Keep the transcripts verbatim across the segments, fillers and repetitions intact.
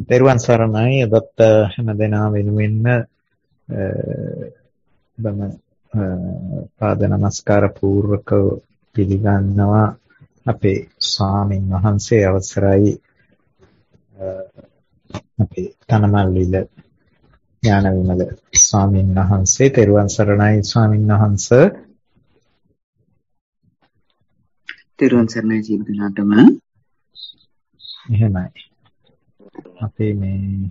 තෙරුවන් සරණයි. අදත් හැම දෙනා වෙනුවෙන්ම බම පාද නමස්කාර පූර්වකව පිළිගන්නවා අපේ ස්වාමීන් වහන්සේ. අවසරයි අපේ තනමල්විල ඥානවිමල ස්වාමීන් වහන්සේ. තෙරුවන් සරණයි ස්වාමීන් වහන්සේ. තෙරුවන් සරණයි ජීවිත නාටම. එහෙමයි. අපි මේ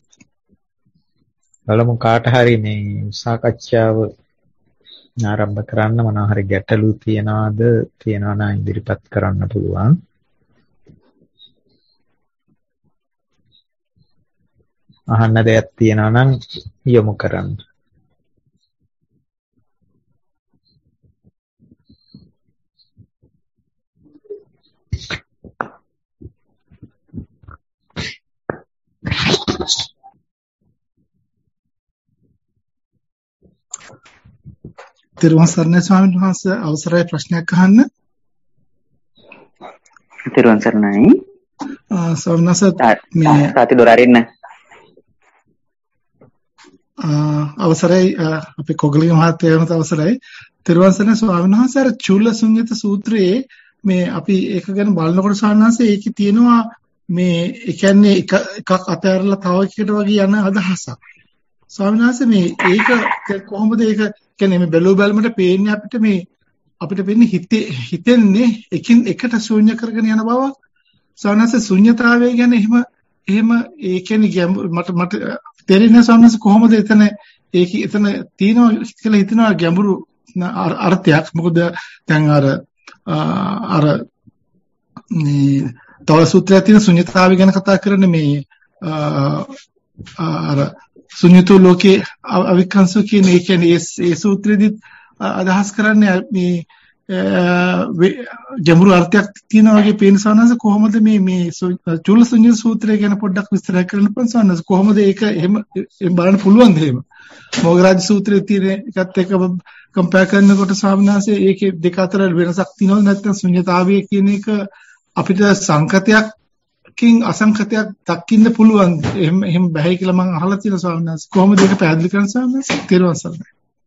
බලමු කාට හරි මේ සාකච්ඡාව ආරම්භ කරන්න මොනවා හරි ගැටලු තියනවාද? තියනවා නම් ඉදිරිපත් කරන්න පුළුවන්. අහන්න දෙයක් තියනවා නම් යොමු කරන්න. තෙරුවන් සරණයි ස්වාමීන් වහන්සේ. අවසරයි ප්‍රශ්නයක් අහන්න. තෙරුවන් සරණයි. ස්වාමීන් වහන්සේ මේ තාති දොර අරින්න. අවසරයි අපි කොගලිය මහත්තයාට අවසරයි. තෙරුවන් සරණයි ස්වාමීන් වහන්සේ. අර චූල ශුන්්‍යත සූත්‍රයේ මේ අපි ඒක ගැන බලනකොට ස්වාමීන් වහන්සේ ඒකේ තියෙනවා මේ ඒ කියන්නේ එක එකක් අතහැරලා තව එකකට වගේ යන අදහසක්. ස්වාමීන් වහන්සේ මේ ඒක කොහොමද ඒක කියන්නේ මේ බැලුව බැලමට පේන්නේ අපිට මේ අපිට පේන්නේ හිතේ හිතෙන්නේ එකින් එකට ශූන්‍ය කරගෙන යන බව. ස්වාමීන් වහන්සේ ශූන්‍යතාවය ගැන එහෙම එහෙම ඒ කියන්නේ මට මට තේරෙන්නේ ස්වාමීන් වහන්සේ කොහොමද එතන ඒක එතන තියෙනවා කියලා හිතනවා ගැඹුරු අර්ථයක්. මොකද දැන් අර අර මේ තව සූත්‍රයක් තියෙන ශුන්‍යතාවය ගැන කතා කරන්නේ මේ අර ශුන්‍යතෝ ලෝකේ අවික්‍රංශෝ කියන ඒ කියන්නේ ඒ සූත්‍රෙදිත් අදහස් කරන්නේ මේ ගැඹුරු අර්ථයක් තියෙනවා වගේ පේන සවනස. කොහොමද මේ මේ චූල ශුන්‍ය සූත්‍රය ගැන පොඩ්ඩක් විස්තර කරන්න පුළුවන් සවනස? කොහොමද ඒක එහෙම බලන්න පුළුවන්ද එහෙම? මොග්ගරාජ සූත්‍රයේ තියෙන එකත් එක්ක කම්පයර් කරනකොට ස්වාමීන් වහන්සේ ඒකේ දෙක අතර වෙනසක් තියෙනවද නැත්නම් ශුන්‍යතාවය කියන එක අපිට සංකතයක්කින් අසංකතයක් දකින්න පුළුවන් එහෙම එහෙම බෑ කියලා මම අහලා තියෙනවා ස්වාමීන් වහන්සේ. කොහොමද ඒක පැහැදිලි කරන්නේ ස්වාමීන් වහන්සේ? තේරුවන් සරණයි.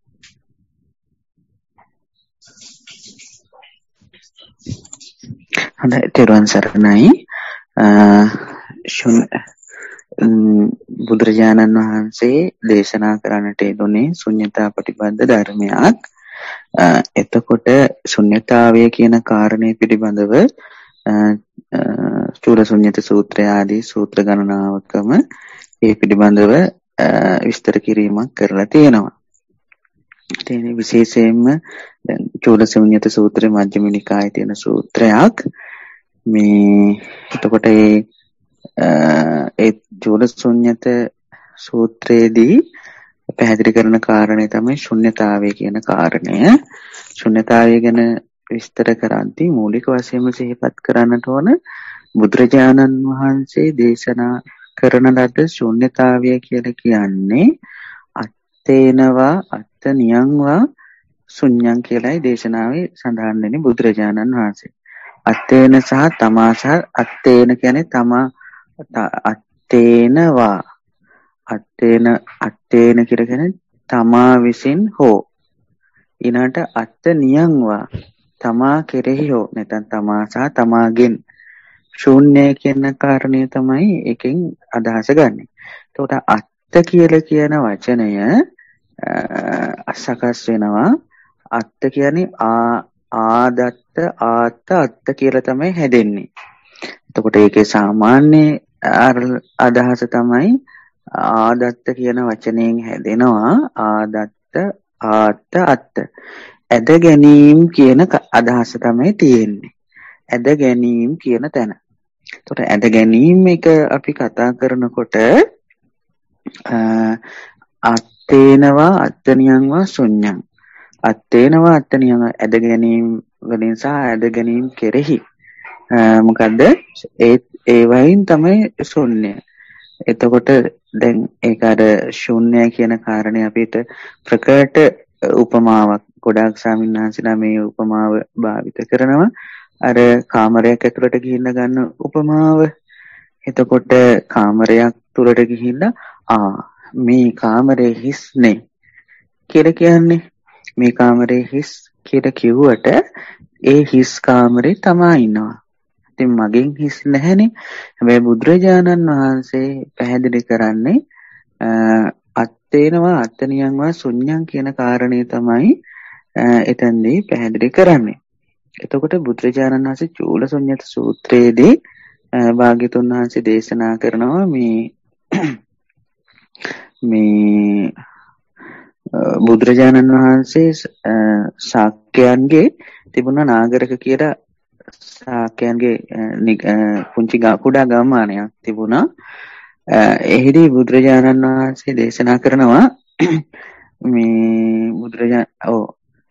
හොඳයි තෙරුවන් සරණයි. බුදුරජාණන් වහන්සේ දේශනා කරන්නට යෙදුනේ ශුන්‍යතා ප්‍රතිපද ධර්මයක්. එතකොට ශුන්‍යතාවය කියන කාරණය පිළිබඳව චූල ශුන්‍යත සූත්‍රය ආදී සූත්‍ර ගණනාවකම ඒ පිළිබඳව විස්තර කිරීමක් කරලා තියෙනවා. ඒ විශේෂයෙන්ම දැන් චූල ශුන්‍යත සූත්‍රය මජ්ක්‍ධිම නිකායේ තියෙන සූත්‍රයක්. මේ එතකොට ඒ ඒ චූල ශුන්‍යත සූත්‍රයේදී පැහැදිලි කරන කාරණේ තමයි ශුන්‍යතාවය කියන කාරණය. ශුන්‍යතාවය ගැන විස්තර කරද්දී මූලික වශයෙන්ම සිහිපත් කරන්නට ඕන බුදුරජාණන් වහන්සේ දේශනා කරන ලද ශුන්‍යතාවය කියලා කියන්නේ අත්තේනවා අත්ත නියංවා ශුන්‍යං කියලායි දේශනාවේ සඳහන් වෙන්නේ බුදුරජාණන් වහන්සේ. අත්තේන සහ තමා සහ අත්තේන කියන්නේ තමා අත්තේනවා අත්තේන අත්තේන කියලා කියන්නේ තමා විසින් හෝ ඊළඟට අත්ත නියංවා තමා කෙරෙහි හෝ නැත්නම් තමා සහ තමාගෙන් ශූන්‍ය කියන කාරණය තමයි එකෙන් අදහස ගන්නෙ. එතකොට අත්ත කියලා කියන වචනය අසකස් වෙනවා. අත්ත කියන්නේ ආ ආදත්ත ආත්ත අත්ත කියලා තමයි හැදෙන්නේ. එතකොට ඒකේ සාමාන්‍ය අදහස තමයි ආදත්ත කියන වචනයෙන් හැදෙනවා ආදත්ත ආත්ත අත්ත. ඇද ගැනීම කියන අදහස තමයි තියෙන්නේ. ඇද ගැනීම කියන තැන. එතකොට ඇද ගැනීම එක අපි කතා කරනකොට අත්තේනවා අත්තනියංවා ශුන්‍යං. අත්තේනවා අත්තනියං ඇද ගැනීම වලින් සහ ඇද ගැනීම කෙරෙහි මොකද්ද ඒ ඒ වයින් තමයි ශුන්‍ය. එතකොට දැන් ඒක අර ශුන්‍ය කියන කාරණේ අපිට ප්‍රකට උපමාවක් ගොඩාක් ස්වාමීන් වහන්සේලා මේ උපමාව භාවිත කරනවා. අර කාමරයක් ඇතුළට ගිහින් ගන්න උපමාව එතකොට කාමරයක් තුරට ගිහිල්ලා ආ මේ කාමරේ හිස් නේ කියලා කියන්නේ මේ කාමරේ හිස් කියලා කිව්වට ඒ හිස් කාමරේ තමා ඉන්නවා. ඉතින් මගෙන් හිස් නැහැනේ. හැබැයි බුදුරජාණන් වහන්සේ පැහැදිලි කරන්නේ අත්තේනවා අත්තනියන්වා ශුන්‍යං කියන කාරණේ තමයි එතෙන්දී පැහැදිලි කරන්නේ. එතකොට බුදුරජාණන් වහන්සේ චූලසුඤ්ඤත සූත්‍රයේදී භාග්‍යතුන් වහන්සේ දේශනා කරනවා මේ මේ බුදුරජාණන් වහන්සේ ශාක්‍යයන්ගේ තිබුණ නාගරික කියලා ශාක්‍යයන්ගේ පුංචි කුඩා ගම්මානයක් තිබුණා. එහිදී බුදුරජාණන් වහන්සේ දේශනා කරනවා මේ බුදුරජාණන් ඔව්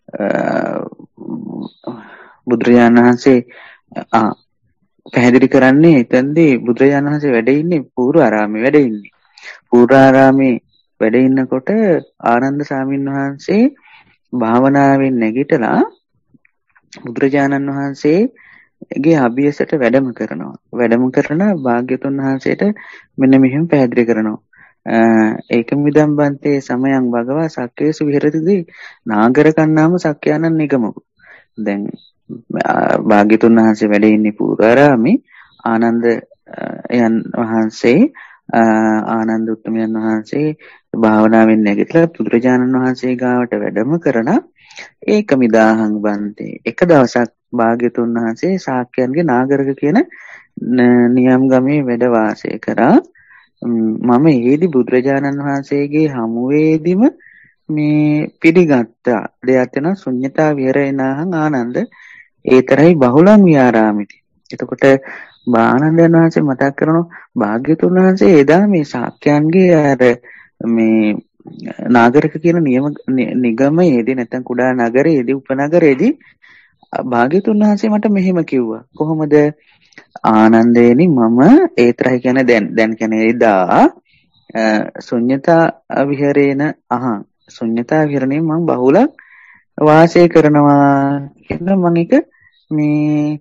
බුදුරජාණන් වහන්සේ ආ පැහැදිලි කරන්නේ එතෙන්දී බුදුරජාණන් වහන්සේ වැඩ ඉන්නේ පූර්වාරාමේ වැඩ ඉන්නේ. පූර්වාරාමේ වැඩ ඉන්නකොට ආනන්ද ස්වාමීන් වහන්සේ භාවනාවෙන් නැගිටලා බුදුරජාණන් වහන්සේගේ අභියසට වැඩම කරනවා. වැඩම කරන භාග්‍යතුන් වහන්සේට මෙන්න මෙහෙම පැහැදිලි කරනවා. ඒකමිදම් බන්තේ සමයං භගවා සක්කේසු විහෙරතිදී නාගර කන්නාම සක්‍යානන් නිගමු. දැන් භාග්‍යතුන් වහන්සේ වැඩ ඉන්නේ පූර්වාරාමේ ආනන්ද යන් වහන්සේ ආනන්ද උත්තමයන් වහන්සේ භාවනාවෙන් නැගිටලා බුදුරජාණන් වහන්සේ ගාවට වැඩම කරන ඒකමිදාහං බන්තේ එක දවසක් භාග්‍යතුන් වහන්සේ ශාක්‍යයන්ගේ නාගරික කියන නියම් ගමේ වැඩ වාසය කරා. මම ඒදි බුදුරජාණන් වහන්සේගේ හමුවේදිම මේ පිළිගත්තා. දෙයක් වෙන ශුන්‍යතා විහෙරේනාහං ආනන්ද ඒතරයි බහුලං විහාරාමිති. එතකොට ආනන්දයන් වහන්සේ මතක් කරනවා භාග්‍යතුන් වහන්සේ එදා මේ ශාක්‍යයන්ගේ අර මේ නාගරික කියන නියම නිගමයේදී නැත්නම් කුඩා නගරයේදී උපනගරයේදී භාග්‍යතුන් වහන්සේ මට මෙහෙම කිව්වා. කොහොමද ආනන්දේනි මම ඒතරයි කියන්නේ දැන් දැන් කියන්නේ එදා ශුන්‍යතා විහෙරේන අහං ශුන්‍යතා විහරණය මම බහුල වාසය කරනවා කියන මම එක මේ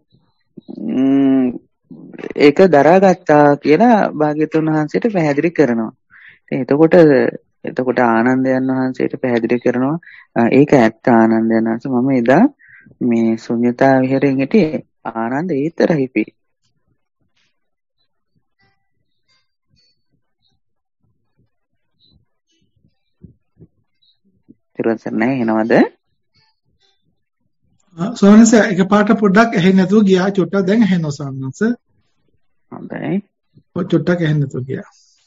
ඒක දරාගත්තා කියලා භාග්‍යතුන් වහන්සේට පැහැදිලි කරනවා. එතකොට එතකොට ආනන්දයන් වහන්සේට පැහැදිලි කරනවා ඒක ඇත්ත ආනන්දයන් වහන්සේ මම එදා මේ ශුන්‍යතා විහෙරෙන් හිටියේ ආනන්ද ඒතරයි පි. ඊට නැහැ එනවද? ස්වාමීන් වහන්සේ එකපාරට පොඩ්ඩක් ඇහෙන්නේ නැතුව ගියා. චොට්ටක් දැන් ඇහෙනවා ස්වාමීන් වහන්සේ. හොඳයි. ඔය චොට්ටක් ඇහෙන්නේ නැතුව ගියා.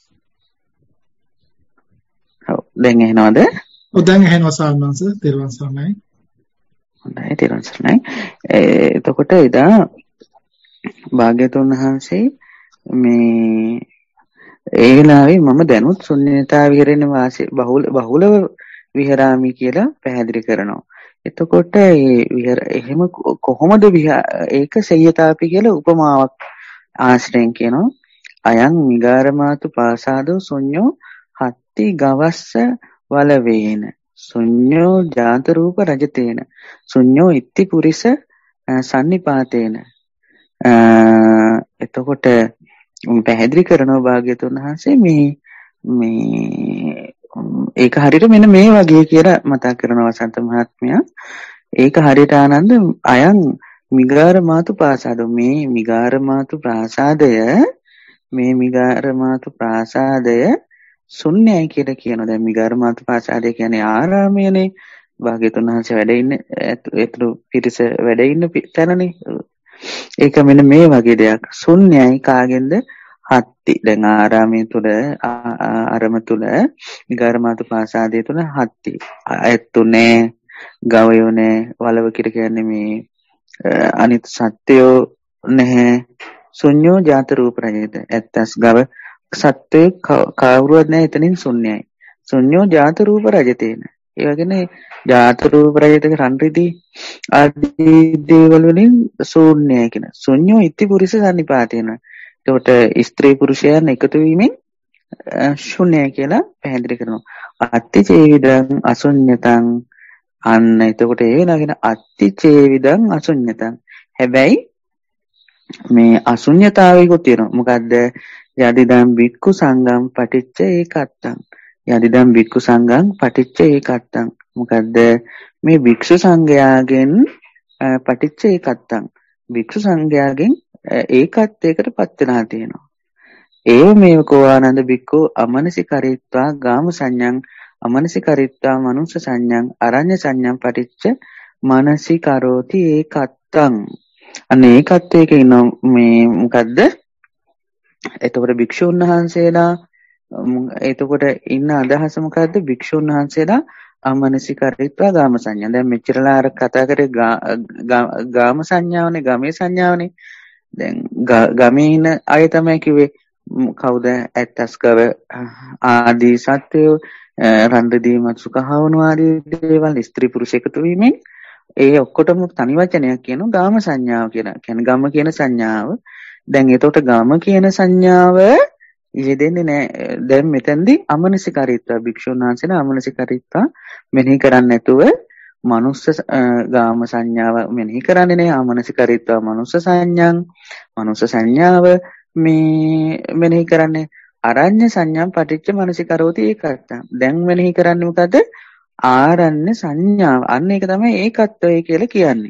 ඔව් දැන් ඇහෙනවද? ඔව් දැන් ඇහෙනවා ස්වාමීන් වහන්සේ. තෙරුවන් සරණයි. හොඳයි තෙරුවන් සරණයි. එතකොට එදා භාග්‍යතුන් වහන්සේ මේ ඒ වෙලාවේ මම දැනුත් ශුන්‍යතා විහෙරෙන වාසය බහුල බහුලව විහරාමි කියලා පැහැදිලි කරනවා. එතකොට ඒ විහර එහෙම කොහොමද ඒක සය්‍යතාපි කියලා උපමාවක් ආශ්‍රයෙන් කියනවා. අයං මිගාරමාතු පාසාදෝ ශුන්‍යෝ හත්ති ගවස්ස වලවේන ශුන්‍යෝ ජාත රූප රජතේන ශුන්‍යෝ ඉත්ති පුරිස සන්නිපාතේන. එතකොට පැහැදිලි කරනවා භාග්‍යතුන් වහන්සේ මේ මේ ඒක හරියට මෙන්න මේ වගේ කියලා මතක් කරනවා වසන්ත මහත්මයා. ඒක හරියට ආනන්ද අයං මිගාර මාතු ප්‍රාසාදෝ මේ මිගාර මාතු ප්‍රාසාදය මේ මිගාර මාතු ප්‍රාසාදය ශුන්‍යයි කියලා කියනවා. දැන් මිගාර මාතු ප්‍රාසාදය කියන්නේ ආරාමයනේ. භාග්‍යතුන් වහන්සේ වැඩ ඉන්නේ ඒතුළු පිරිස වැඩ ඉන්න තැනනේ. ඒක මෙන්න මේ වගේ දෙයක්. ශුන්‍යයි කාගෙන්ද? හත්ති. දැන් ආරාමයේ තුල ආරම තුල මිගාර මාතු ප්‍රාසාදය තුල හත්ති. ඇත්තුනේ ගවයෝ නෑ වලව කිර කියන්නේ මේ අනිත් සත්‍යෝ නැහැ. ශුන්‍යෝ ජාත රූප රහිත. ඇත්තස් ගව සත්‍යය කවුරුවත් නැහැ එතනින් ශුන්‍යයි. ශුන්‍යෝ ජාත රූප රජතේන. ඒ වගේනේ ජාත රූප රහිත රන්රිදී ආදී දේවල් වලින් ශූන්‍යයි කියන. ශුන්‍යෝ ඉති පුරිස සන්නිපාතේන. එතකොට ස්ත්‍රී පුරුෂයන් එකතු වීමෙන් ශුන්‍යයි කියලා පැහැදිලි කරනවා. අත්ති චේවිදං අශුන්‍යතං. අන්න එතකොට ඒ වෙනගෙන අත්ති චේවිදං අශුන්‍යතං. හැබැයි මේ අශුන්‍යතාවයකුත් තියෙනවා. මොකද්ද? යදිදම් වික්ඛු සංඝං පටිච්ච ඒකත්තං. යදිදම් වික්ඛු සංඝං පටිච්ච ඒකත්තං. මොකද්ද? මේ වික්ෂු සංඝයාගෙන් පටිච්ච ඒකත්තං. වික්ෂු සංඝයාගෙන් ඒකත්වයකට පත් වෙලා තියෙනවා. ඒව මේව කෝආනන්ද බික්ඛු අමනසිකරිත්වා ගාම සංඥං අමනසිකරිත්වා මනුස්ස සංඥං අරඤ්‍ය සංඥං පටිච්ච මනසිකරෝති ඒකත්තං. අන්න ඒකත්වයක ඉන්න මේ මොකද්ද? එතකොට භික්ෂුන් වහන්සේලා එතකොට ඉන්න අදහස මොකද්ද? භික්ෂුන් වහන්සේලා අමනසිකරිත්වා ගාම සංඥා. දැන් මෙච්චරලා අර කතා කරේ ගාම සංඥාවනේ, ගමේ සංඥාවනේ. දැන් ගමේ ඉන්න අය තමයි කිව්වේ කවුද? ඇත්තස්කව ආදී සත්වයෝ රණ්ඩදී මත්සුකහවණු ආදී දේවල් ස්ත්‍රී පුරුෂ එකතු වීමෙන් ඒ ඔක්කොටම තනි වචනයක් කියනවා ගාම සංඥාව කියලා. කියන්නේ ගම කියන සංඥාව. දැන් එතකොට ගම කියන සංඥාව යෙදෙන්නේ නැහැ. දැන් මෙතෙන්දී අමනසිකරීත්වා භික්ෂුන් වහන්සේලා අමනසිකරීත්වා මෙනෙහි කරන්නේ නැතුව මනුස්ස ගාම සංඥාව මෙනෙහි කරන්නේ නැහැ. අමනසිකරීත්වා මනුස්ස සංඥාන් මනුස්ස සංඥාව මේ මෙනෙහි කරන්නේ අරඤ්‍ය සංඥාන් පටිච්ච මනසිකරෝති ඒකත්තං. දැන් මෙනෙහි කරන්නේ මොකද? ආරණ්‍ය සංඥාව. අන්න ඒක තමයි ඒකත්වය කියලා කියන්නේ.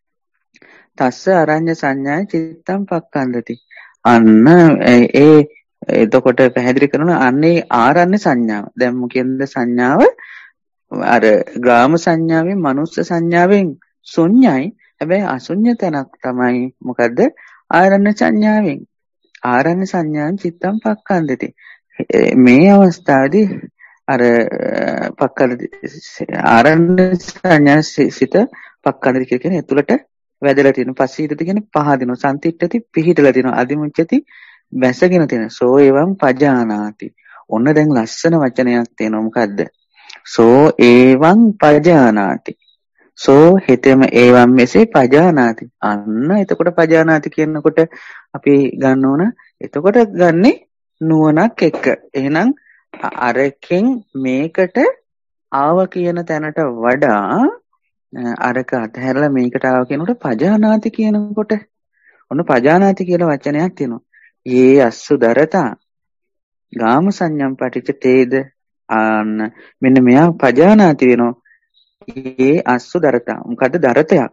තස්ස අරඤ්‍ය සංඥාය චිත්තං පක්ඛන්දති. අන්න ඒ එතකොට පැහැදිලි කරනවා අන්නේ ආරණ්‍ය සංඥාව. දැන් මොකෙන්ද සංඥාව? අර ග්‍රාම සංඥාවෙන් මනුස්ස සංඥාවෙන් ශුන්‍යයි. හැබැයි අශුන්‍ය තැනක් තමයි මොකද්ද? ආරණ්‍ය සංඥාවෙන්. ආරණ්‍ය සංඥාන් චිත්තං පක්ඛන්දති. මේ අවස්ථාවේදී අර පක්ඛන්දති ආරණ්‍ය සංඥා සිත පක්ඛන්දති කියන්නේ එතුළට වැදලා තියෙන පස්සීතති කියන්නේ පහදිනවා සම්තිට්ඨති පිහිටලා තියෙනවා අදිමුච්ඡති බැසගෙන තියෙන සෝ එවං පජානාති. ඔන්න දැන් ලස්සන වචනයක් තියෙනවා මොකද්ද? සෝ එවං පජානාති. සෝ හෙතෙම එවං මෙසේ පජානාති. අන්න එතකොට පජානාති කියනකොට අපි ගන්න ඕන එතකොට ගන්නේ නුවණක් එක්ක. එහෙනම් අරකින් මේකට ආව කියන තැනට වඩා අරක අතහැරලා මේකට ආව කියනකොට පජානාති කියනකොට ඔන්න පජානාති කියලා වචනයක් තියෙනවා. යේ අස්සු දරතා ගාම සංඥම් පටිච්ච තේද අන්න මෙන්න මෙයා පජානාති වෙනවා. ඒ අස්සු දරතා මොකද්ද? දරතයක්.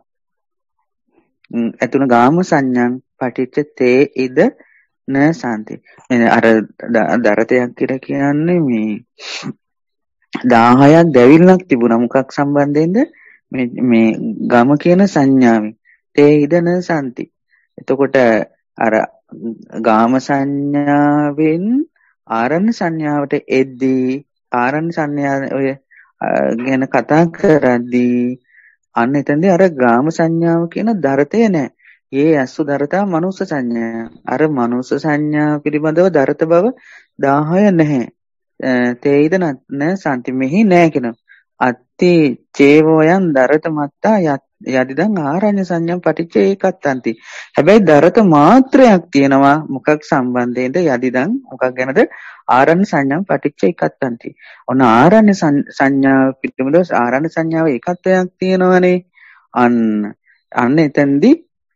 එතුණ ගාම සංඥං පටිච්ච තේ ඉද න සාන්ති. අර දරතයක් කියලා කියන්නේ මේ දහයක් දැවිල්ලක් තිබුණා. මොකක් සම්බන්ධයෙන්ද? මේ මේ ගම කියන සංඥාවෙන්. තේ ඉද න සාන්ති. එතකොට අර ගාම සංඥාවෙන් ආරණ්‍ය සංඥාවට එද්දී ආරණ්‍ය සංඥා ඔය ගැන කතා කරද්දී අන්න එතනදී අර ගාම සංඥාව කියන දරතය නැහැ. ඒ අසු දරතා මනුස්ස සංඥා. අර මනුස්ස සංඥා පිළිබඳව දරත බව දහය නැහැ. තේයිද න සම්ති මෙහි නැහැ කියන. අත්ති චේවෝයන් දරත මත්තා යදිදන් ආරඤ්‍ය සංඥම් පටිච්ච ඒකත්තන්ති. හැබැයි දරත මාත්‍රයක් තියෙනවා. මොකක් සම්බන්ධයෙන්ද? යදිදන් මොකක් ගැනද? ආරණ්‍ය සංඥම් පටිච්ච ඒකත්තන්ති. ඔන්න ආරණ්‍ය සංඥාව පිළිබඳව ආරණ්‍ය සංඥාව ඒකත්වයක් තියෙනවනේ. අන්න අන්න එතෙන්දී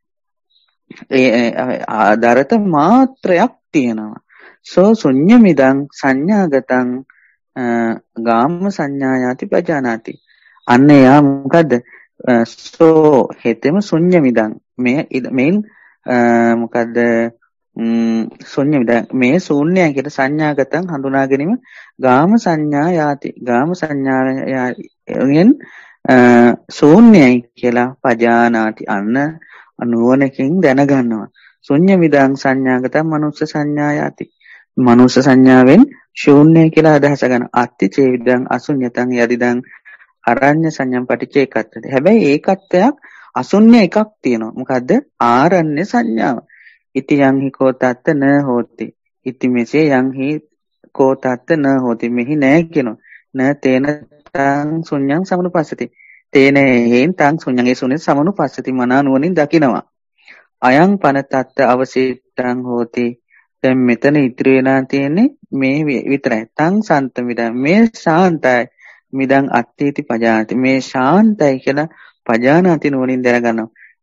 ඒ දරත මාත්‍රයක් තියෙනවා. සෝ ශුඤ්ඤමිදං සංඥාගතං ගාම සංඥායාති පජානාති. අන්න යා මොකද්ද? සෝ හෙතෙම ශුඤ්ඤමිදං මේ මේන් මොකද්ද? ශුඤ්ඤමිදං මේ ශූන්‍යය කියලා සංඥාගතං හඳුනා ගැනීම ගාම සංඥායාති. ගාම සංඥායෙන් ශූන්‍යයි කියලා පජානාති. අන්න නුවණකින් දැනගන්නවා. ශුඤ්ඤමිදං සංඥාගතං මනුස්ස සංඥායාති. මනුස්ස සංඥාවෙන් ශූන්‍යයි කියලා අදහස ගන්න. අත්ති චේවිදං අශුඤ්ඤතං යදිදං අරඤ්‍ය සංඥම් පටිච්ච ඒකත්වද. හැබැයි ඒකත්වයක් අශුන්‍ය එකක් තියෙනවා. මොකද්ද? ආරණ්‍ය සංඥාව. ඉති යං හි කෝ තත්ත න හෝති. ඉති මෙසේ යං හි කෝ තත්ත න හෝති. මෙහි නෑ කියනවා. න තේන තං ශුඤ්ඤං සමනුපස්සති. තේන හේන් තං ශුඤ්ඤං ඒ ශුන්‍ය සමනුපස්සති මනා නුවණින් දකිනවා. අයං පන තත්ත අවසිතං හෝති. දැන් මෙතන ඉතිරි වෙලා තියෙන්නේ මේ විතරයි. තං සන්ත මිදං මේ ශාන්තයි. මිදං අත්ථීති පජානාති. මේ ශාන්තයි කියලා පජානාති නුවණින් දැනගන්නවා.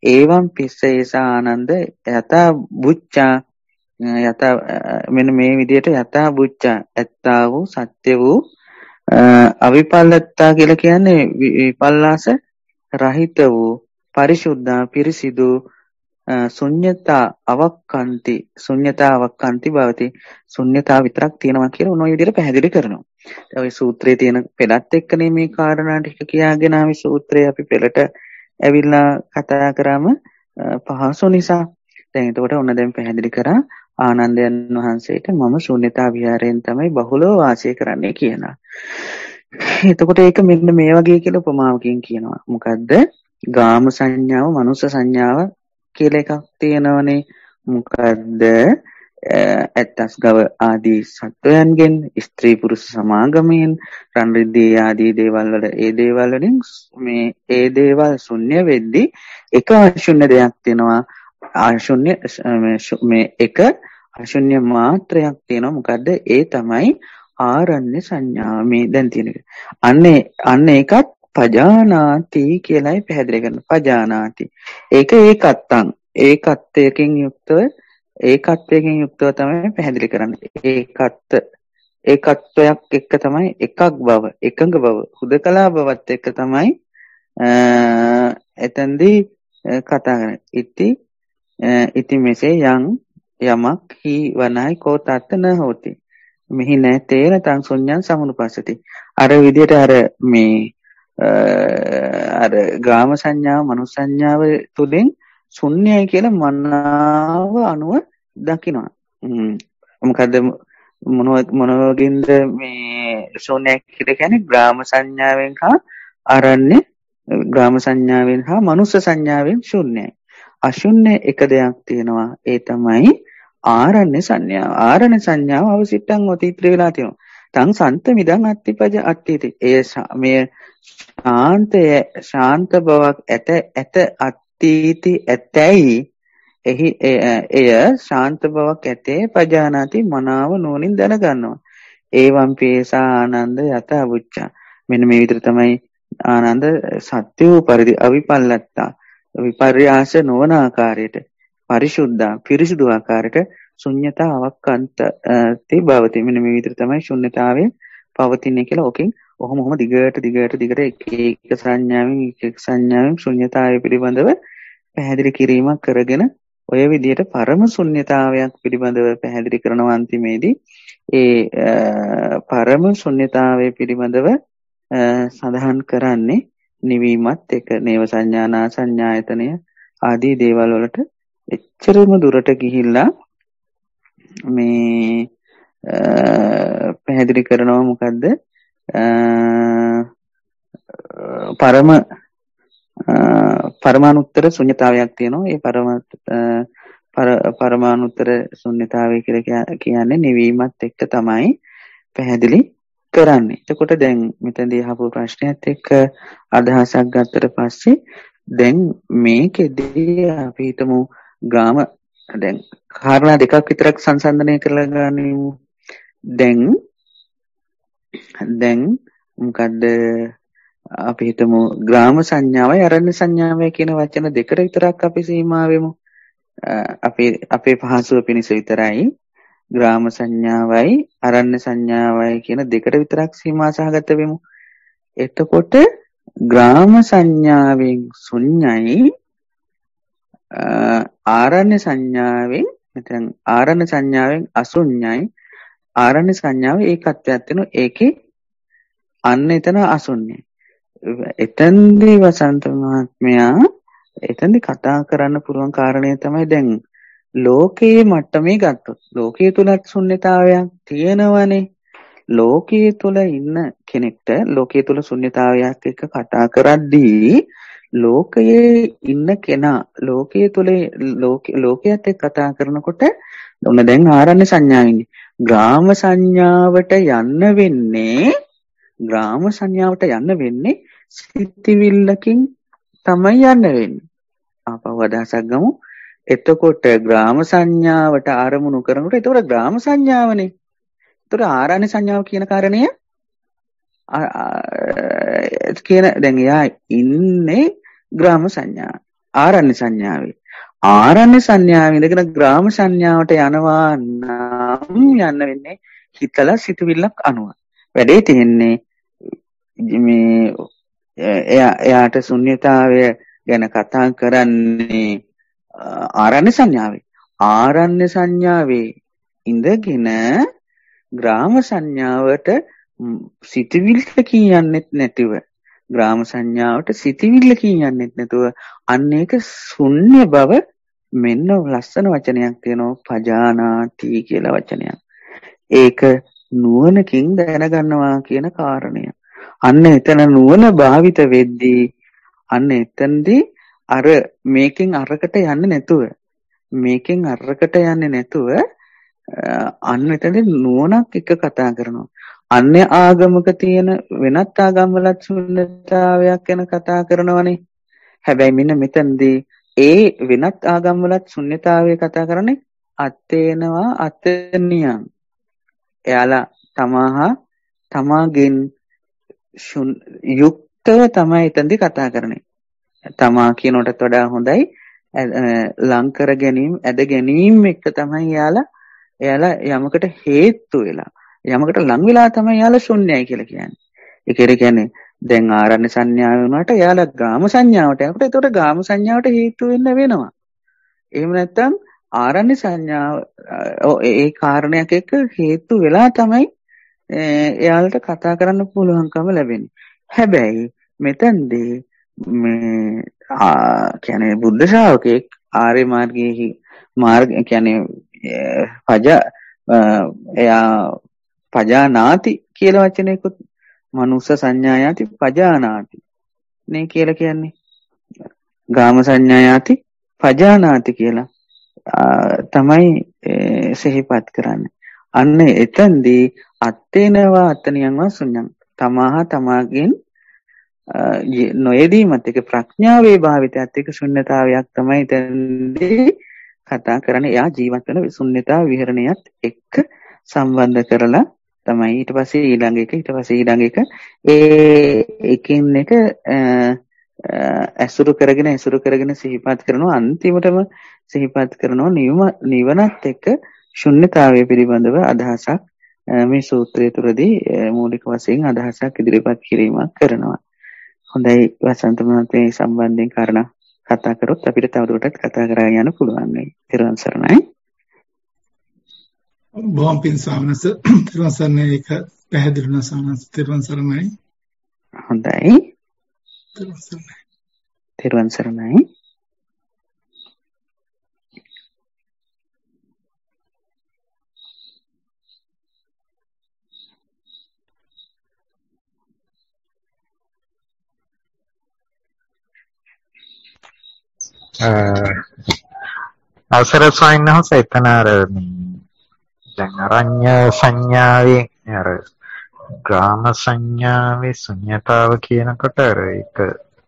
ඒවම් පිස්සේස ආනන්ද යතා බුච්චා යතා මෙන්න මේ විදිහට යතා බුච්චා ඇත්තා වූ සත්‍ය වූ අවිපල්ලත්තා කියලා කියන්නේ විපල්ලාස රහිත වූ පරිශුද්ධ පිරිසිදු ශුන්‍යතා අවක්칸ති ශුන්‍යතා අවක්칸ති භවති ශුන්‍යතාව විතරක් තියෙනවා කියලා උන ඔය විදිහට පැහැදිලි කරනවා. දැන් ඔය සූත්‍රයේ තියෙන පෙළත් එක්කනේ මේ කාරණා ටික කියාගෙන ආවේ සූත්‍රය අපි පෙළට ඇවිල්ලා කතා කරාම පහසු නිසා. දැන් එතකොට ඔන්න දැන් පැහැදිලි කරා ආනන්දයන් වහන්සේට මම ශුන්‍යතා විහාරයෙන් තමයි බහුලව වාසය කරන්නේ කියනවා. එතකොට ඒක මෙන්න මේ වගේ කියලා උපමාවකින් කියනවා. මොකද්ද? ගාම සංඥාව, මනුස්ස සංඥාව කියලා එකක් තියෙනවනේ. මොකද්ද? ඇත්තස් ගව ආදී සත්වයන්ගෙන් ස්ත්‍රී පුරුෂ සමාගමයෙන් රන් රිදී ආදී දේවල් වල ඒ දේවල් වලින් මේ ඒ දේවල් ශුන්‍ය වෙද්දී එක අශුන්‍ය දෙයක් තියෙනවා. අශුන්‍ය මේ එක අශුන්‍ය මාත්‍රයක් තියෙනවා. මොකද්ද? ඒ තමයි ආරණ්‍ය සංඥා. මේ දැන් තියෙන එක. අන්නේ අන්න ඒකත් පජානාති කියලායි පැහැදිලි කරනවා. පජානාති. ඒක ඒකත්තං. ඒකත්වයකින් යුක්තව ඒකත්වයකින් යුක්තව තමයි පැහැදිලි කරන්නේ. ඒකත්ව ඒකත්වයක් එක්ක තමයි එකක් බව, එකඟ බව, හුදකලා බවත් එක්ක තමයි එතෙන්දී කතා කරන්නේ. ඉති ඉති මෙසේ යම් යමක් හි වනයි කෝ තත්ත න හෝති. මෙහි නැ තේන තං ශුන්‍යං සමුනුපස්සති. අර විදිහට අර මේ අර ගාම සංඥාව, මනුස්ස සංඥාව තුලින් ශුන්‍යයි කියලා මනාව අනුව දකිනවා. මොකද මොන මොන වගේද මේ ශුන්‍යයි කියලා කියන්නේ? ග්‍රාම සංඥාවෙන් හා ආරණ්‍ය ග්‍රාම සංඥාවෙන් හා මනුස්ස සංඥාවෙන් ශුන්‍යයි. අශුන්‍ය එක දෙයක් තියෙනවා. ඒ තමයි ආරණ්‍ය සංඥාව. ආරණ්‍ය සංඥාව අවසිට්ටන් ඔතීත්‍ර වෙලා තියෙනවා. තං සන්ත මිදං අත්තිපජ අත්තිති. ඒ මේ ශාන්තය ශාන්ත බවක් ඇත ඇත අත්තිති ඇතැයි එහි එය ශාන්ත බවක් ඇතේ පජානාති මනාව නුවණින් දැනගන්නවා. ඒවම් පේසා ආනන්ද යත අවිච්ඡා. මෙන්න මේ විදිහට තමයි ආනන්ද සත්‍ය වූ පරිදි අවිපල්ලත්තා විපර්යාස නොවන ආකාරයට පරිශුද්ධ පිරිසුදු ආකාරයට ශුන්‍යතා අවක්칸ත තේ භවති. මෙන්න මේ විදිහට තමයි ශුන්‍යතාවය පවතින්නේ කියලා ඔකෙන් ඔහොම ඔහොම දිගට දිගට දිගට එක එක සංඥාවෙන් එක එක සංඥාවෙන් ශුන්‍යතාවය පිළිබඳව පැහැදිලි කිරීමක් කරගෙන ඔය විදිහට පරම ශුන්‍යතාවයක් පිළිබඳව පැහැදිලි කරන අන්තිමේදී ඒ පරම ශුන්‍යතාවය පිළිබඳව සඳහන් කරන්නේ නිවීමත් එක නේව සංඥානා සංඥායතනය ආදී දේවල් වලට එච්චරම දුරට ගිහිල්ලා මේ පැහැදිලි කරනවා. මොකද්ද? පරම පරමානුත්තර ශුන්‍යතාවයක් තියෙනවා. ඒ පරම පරමානුත්තර ශුන්‍යතාවය කියලා කියන්නේ නිවීමත් එක්ක තමයි පැහැදිලි කරන්නේ. එතකොට දැන් මෙතනදී අහපු ප්‍රශ්නයත් එක්ක අදහසක් ගත්තට පස්සේ දැන් මේකෙදී අපි හිතමු ග්‍රාම දැන් කාරණා දෙකක් විතරක් සංසන්දනය කරලා ගන්නෙමු. දැන් දැන් මොකද්ද අපි හිතමු ග්‍රාම සංඥාවයි ආරණ්‍ය සංඥාවයි කියන වචන දෙකට විතරක් අපි සීමා වෙමු. අපේ අපේ පහසුව පිණිස විතරයි ග්‍රාම සංඥාවයි ආරණ්‍ය සංඥාවයි කියන දෙකට විතරක් සීමා සහගත වෙමු. එතකොට ග්‍රාම සංඥාවෙන් ශුන්‍යයි ආරණ්‍ය සංඥාවෙන් නැත්නම් ආරණ්‍ය සංඥාවෙන් අශුන්‍යයි. ආරණ්‍ය සංඥාව ඒකත්වයක් තියෙනවා. ඒකේ අන්න එතන අශුන්‍යයි. එතෙන්දී වසන්ත මහත්මයා එතෙන්දී කතා කරන්න පුළුවන් කාරණේ තමයි දැන් ලෝකයේ මට්ටමේ ගත්තොත් ලෝකයේ තුලත් ශුන්‍යතාවයක් තියෙනවනේ. ලෝකයේ තුල ඉන්න කෙනෙක්ට ලෝකයේ තුල ශුන්‍යතාවයක් එක්ක කතා කරද්දී ලෝකයේ ඉන්න කෙනා ලෝකයේ තුල ලෝකයට එක්ක කතා කරනකොට ඔන්න දැන් ආරණ්‍ය සංඥාවෙන්නේ. ග්‍රාම සංඥාවට යන්න වෙන්නේ ග්‍රාම සංඥාවට යන්න වෙන්නේ සිතිවිල්ලකින් තමයි යන්න වෙන්නේ. ආපහු අදහසක් ගමු. එතකොට ග්‍රාම සංඥාවට ආරමුණු කරනකොට එතකොට ග්‍රාම සංඥාවනේ. එතකොට ආරණ්‍ය සංඥාව කියන කාරණය කියන දැන් එයා ඉන්නේ ග්‍රාම සංඥා. ආරණ්‍ය සංඥාවේ. ආරණ්‍ය සංඥාවේ ඉඳගෙන ග්‍රාම සංඥාවට යනවා නම් යන්න වෙන්නේ හිතලා සිතුවිල්ලක් අනුව. වැඩේ තියෙන්නේ මේ එයා එයාට ශුන්‍යතාවය ගැන කතා කරන්නේ ආරණ්‍ය සංඥාවේ. ආරණ්‍ය සංඥාවේ ඉඳගෙන ග්‍රාම සංඥාවට සිතවිල්ල කියන්නෙත් නැතිව ග්‍රාම සංඥාවට සිතවිල්ල කියන්නෙත් නැතුව අන්න ඒක ශුන්‍ය බව මෙන්න ලස්සන වචනයක් තියෙනවා පජානාති කියලා වචනයක්. ඒක නුවණකින් දැනගන්නවා කියන කාරණය. අන්න එතන නුවණ භාවිත වෙද්දී අන්න එතනදී අර මේකෙන් අරකට යන්නේ නැතුව මේකෙන් අරකට යන්නේ නැතුව අන්න එතනදී නුවණක් එක කතා කරනවා. අන්‍ය ආගමක තියෙන වෙනත් ආගම්වලත් ශුන්‍යතාවයක් ගැන කතා කරනවනේ. හැබැයි මෙන්න මෙතනදී ඒ වෙනත් ආගම්වලත් ශුන්‍යතාවය කතා කරන්නේ අත්තේනවා අත්තනියන්. එයාලා තමහා තමාගෙන් යුක්තව තමයි එතනදී කතා කරන්නේ. තමා කියනටත් වඩා හොඳයි ලං කර ගැනීම ඇද ගැනීම එක තමයි එයාලා එයාලා යමකට හේතු වෙලා යමකට ලං වෙලා තමයි යාළ ශුන්‍යයි කියලා කියන්නේ. ඒ කියන්නේ දැන් ආරණ්‍ය සංඥාව වුණාට යාළ ගාම සංඥාවට යනකොට ඒකට ගාම සංඥාවට හේතු වෙන්න වෙනවා. එහෙම නැත්නම් ආරණ්‍ය සංඥාව ඒ කාරණයක් එක්ක හේතු වෙලා තමයි එයාලට කතා කරන්න පුළුවන්කම ලැබෙන්නේ. හැබැයි මෙතනදී මේ කියන්නේ බුද්ධ ශ්‍රාවකෙක් ආර්ය මාර්ගයේ මාර්ග කියන්නේ පජ එයා පජානාති කියලා වචනයකුත් මනුස්ස සංඥායාති පජානාති නේ කියලා කියන්නේ. ගාම සංඥායාති පජානාති කියලා තමයි සිහිපත් කරන්නේ. අන්න එතෙන්දී අත්තේනවා අත්තනියන්වා ශුන්‍යං තමාහ තමාගෙන් නොයෙදීමත් එක ප්‍රඥාවේ භාවිතයත් එක්ක ශුන්‍යතාවයක් තමයි එතෙන්දී කතා කරන්නේ. එයා ජීවත් වෙන ශුන්‍යතාව විහරණයත් එක්ක සම්බන්ධ කරලා තමයි ඊට පස්සේ ඊළඟ එක ඊට පස්සේ ඊළඟ එක ඒ එකින් එක ඇසුරු කරගෙන ඇසුරු කරගෙන සිහිපත් කරනවා. අන්තිමටම සිහිපත් කරනවා නිවනත් එක්ක ශුන්‍යතාවය පිළිබඳව අදහසක් මේ සූත්‍රය තුළදී මූලික වශයෙන් අදහසක් ඉදිරිපත් කිරීමක් කරනවා. හොඳයි වසන්ත මහත්මිය සම්බන්ධයෙන් කාරණා කතා කරොත් අපිට තවදුරටත් කතා කරගෙන යන්න පුළුවන් වෙයි. ත්‍රිවන් සරණයි. බොහොම පින් ස්වාමීන් ත්‍රිවන් සරණයි එක පැහැදිලි වුණා ස්වාමීන් ත්‍රිවන් සරණයි. හොඳයි. ත්‍රිවන් සරණයි. ත්‍රිවන් සරණයි. අවසර ස්වාමීන් වහන්සේ එතන අර දැන් අරඤ්‍ය සංඥාවේ අර ග්‍රාම සංඥාවේ ශුන්‍යතාව කියනකොට අර ඒක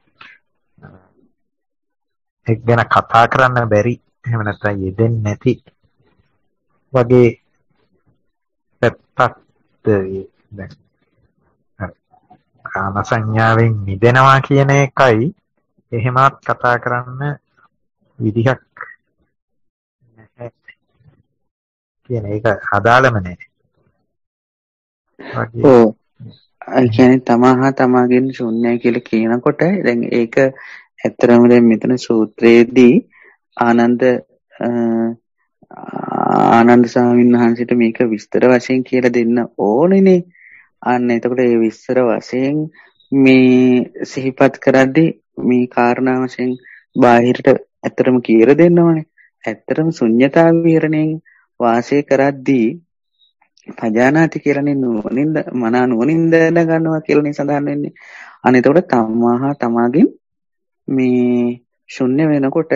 එක් ගැන කතා කරන්න බැරි එහෙම නැත්නම් යෙදෙන්නේ නැති වගේ පැත්තක් දැන් ග්‍රාම සංඥාවෙන් මිදෙනවා කියන එකයි එහෙමත් කතා කරන්න විදිහක් නැහැ කියන එක අදාළම නැහැ. ඔව්. ඒ කියන්නේ තමහා තමාගෙන් ශුන්‍යයි කියලා කියනකොට දැන් ඒක ඇත්තරම දැන් මෙතන සූත්‍රයේදී ආනන්ද ආනන්ද ස්වාමීන් වහන්සේට මේක විස්තර වශයෙන් කියලා දෙන්න ඕනේනේ. අන්න එතකොට ඒ විස්තර වශයෙන් මේ සිහිපත් කරද්දී මේ කාරණා වශයෙන් බාහිරට ඇත්තටම කියලා දෙන්න ඕනේ. ඇත්තටම ශුන්‍යතාව විහරණයෙන් වාසය කරද්දී පජානාති කියලානේ නුවණින්ද මනා නුවණින් දැන ගන්නවා කියලානේ සඳහන් වෙන්නේ. අනේ එතකොට තමහා තමාගෙන් මේ ශුන්‍ය වෙනකොට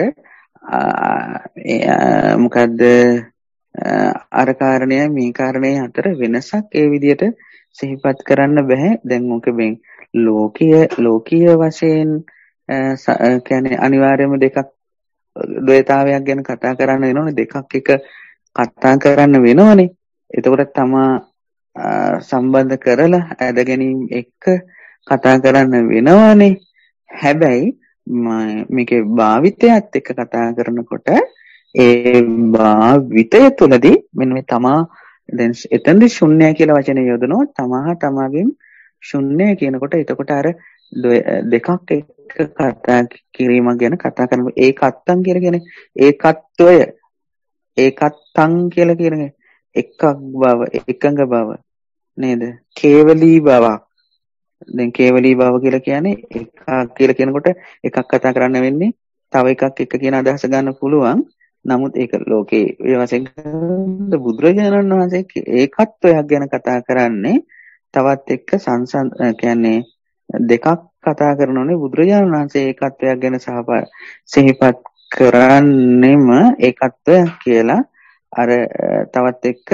මොකද්ද අර කාරණය මේ කාරණේ අතර වෙනසක් ඒ විදිහට සිහිපත් කරන්න බෑ. දැන් මොකෙන් ලෝකීය ලෝකීය වශයෙන් කියන්නේ අනිවාර්යයෙන්ම දෙකක් ද්වේතාවයක් ගැන කතා කරන්න වෙනවනේ. දෙකක් එක කතා කරන්න වෙනවනේ. එතකොට තමා සම්බන්ධ කරලා ඇද ගැනීම එක්ක කතා කරන්න වෙනවනේ. හැබැයි මේකේ භාවිතයත් එක්ක කතා කරනකොට ඒ භාවිතය තුළදී මෙන්න මේ තමා දැන් එතනදී ශුන්‍යය කියලා වචනේ යොදනවා තමා තමාගෙන් ශුන්‍යය කියනකොට එතකොට අර දෙකක් එක්ක කතා කිරීමක් ගැන කතා කරනවා ඒකත්තං කියලා කියන්නේ ඒකත්වය ඒකත්තං කියලා කියන්නේ එකක් බව එකඟ බව නේද කේවලී බවක් දැන් කේවලී බව කියලා කියන්නේ එකක් කියලා කියනකොට එකක් කතා කරන්න වෙන්නේ තව එකක් එක කියන අදහස ගන්න පුළුවන් නමුත් ඒක ලෝකේ වශයෙන් බුදුරජාණන් වහන්සේ ඒකත්වයක් ගැන කතා කරන්නේ තවත් එක්ක සංසන් කියන්නේ දෙකක් කතා කරනෝනේ බුදුරජාණන් වහන්සේ ඒකත්වයක් ගැන සිහිපත් කරන්නෙම ඒකත්වය කියලා අර තවත් එක්ක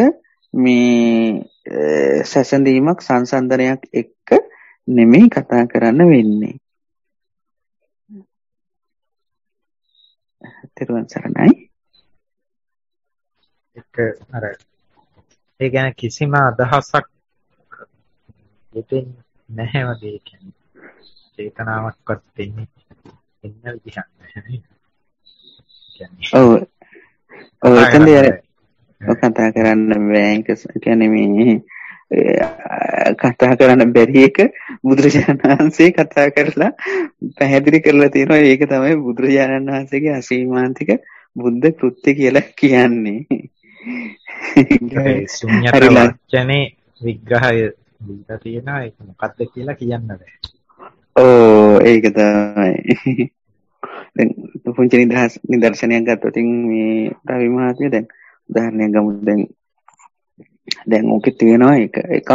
මේ සැසඳීමක් සංසන්දනයක් එක්ක නෙමෙයි කතා කරන්න වෙන්නේ. තෙරුවන් සරණයි. ඒක අර ඒ ගැන කිසිම අදහසක් දෙන්නේ නැහැ වගේ කියන්නේ. චේතනාවක්වත් දෙන්නේ එන්න විදිහක් නැහැ. ඔව්. ඔව් එතනදී ඔය කතා කරන්න බෑ. ඒක කියන්නේ මේ කතා කරන්න බැරි එක බුදුරජාණන් වහන්සේ කතා කරලා පැහැදිලි කරලා තියෙනවා. ඒක තමයි බුදුරජාණන් වහන්සේගේ අසීමාන්තික බුද්ධ කෘත්‍ය කියලා කියන්නේ. ඒ ශුන්‍යත වචනේ විග්‍රහය දීලා තියෙනවා. ඒක මොකක්ද කියලා කියන්න බෑ. ඕ ඒක තමයි. දැන් පුංචි නිදහස් නිදර්ශනයක් ගත්තොත් මේ රවි මහත්මිය දැන් උදාහරණයක් ගමු. දැන් දැන් ඕකේ තියෙනවා එක එකක්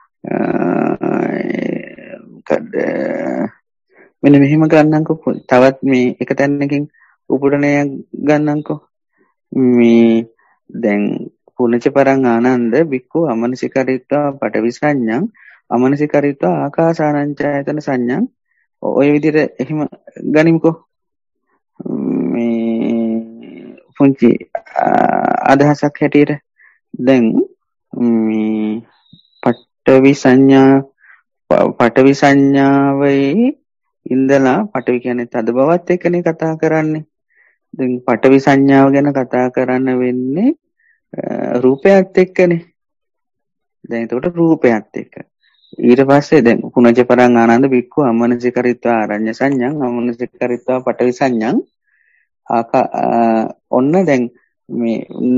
මොකද මෙන්න මෙහෙම ගන්නම්කෝ. තවත් මේ එක තැනකින් උපුටනයක් ගන්නම්කෝ. මේ දැන් පුනච පරං ආනන්ද බික්කු අමනසිකරිත්වා පඨවි සංඥං අමනසිකරිත්වා ආකාසානංචයතන සංඥං ඔය විදිහට එහෙම ගනිමුකෝ. මේ පුංචි අදහසක් හැටියට දැන් මේ පඨවි සංඥා පඨවි සංඥාවේ ඉඳලා පඨවි කියන්නේ තද බවත් එක්කනේ කතා කරන්නේ. දැන් පඨවි සංඥාව ගැන කතා කරන්න වෙන්නේ රූපයත් එක්කනේ. දැන් එතකොට රූපයත් එක්ක ඊට පස්සේ දැන් පුනජ පරං ආනන්ද බික්කු අමනසිකරිත්වා ආරඤ්‍ය සංඥං අමනසිකරිත්වා පඨවි සංඥං ආකා ඔන්න දැන් මේ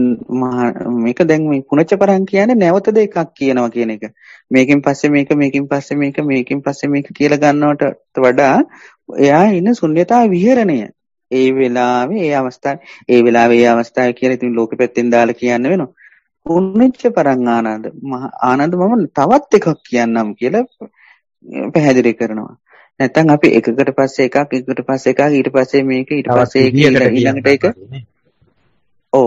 මේක දැන් මේ පුනච පරං කියන්නේ නැවත දෙකක් කියනවා කියන එක. මේකෙන් පස්සේ මේක මේකෙන් පස්සේ මේක මේකෙන් පස්සේ මේක කියලා ගන්නවට වඩා එයා ඉන්න ශුන්‍යතා විහරණය ඒ වෙලාවේ ඒ අවස්ථාවේ ඒ වෙලාවේ ඒ අවස්ථාවේ කියලා ඉතින් ලෝකෙ පැත්තෙන් දාලා කියන්න වෙනවා. පුනච්ච පරං ආනන්ද ආනන්ද මම තවත් එකක් කියන්නම් කියලා පැහැදිලි කරනවා. නැත්නම් අපි එකකට පස්සේ එකක් එකකට පස්සේ එකක් ඊට පස්සේ මේක ඊට පස්සේ ඒක ඊළඟට ඒක ඔව්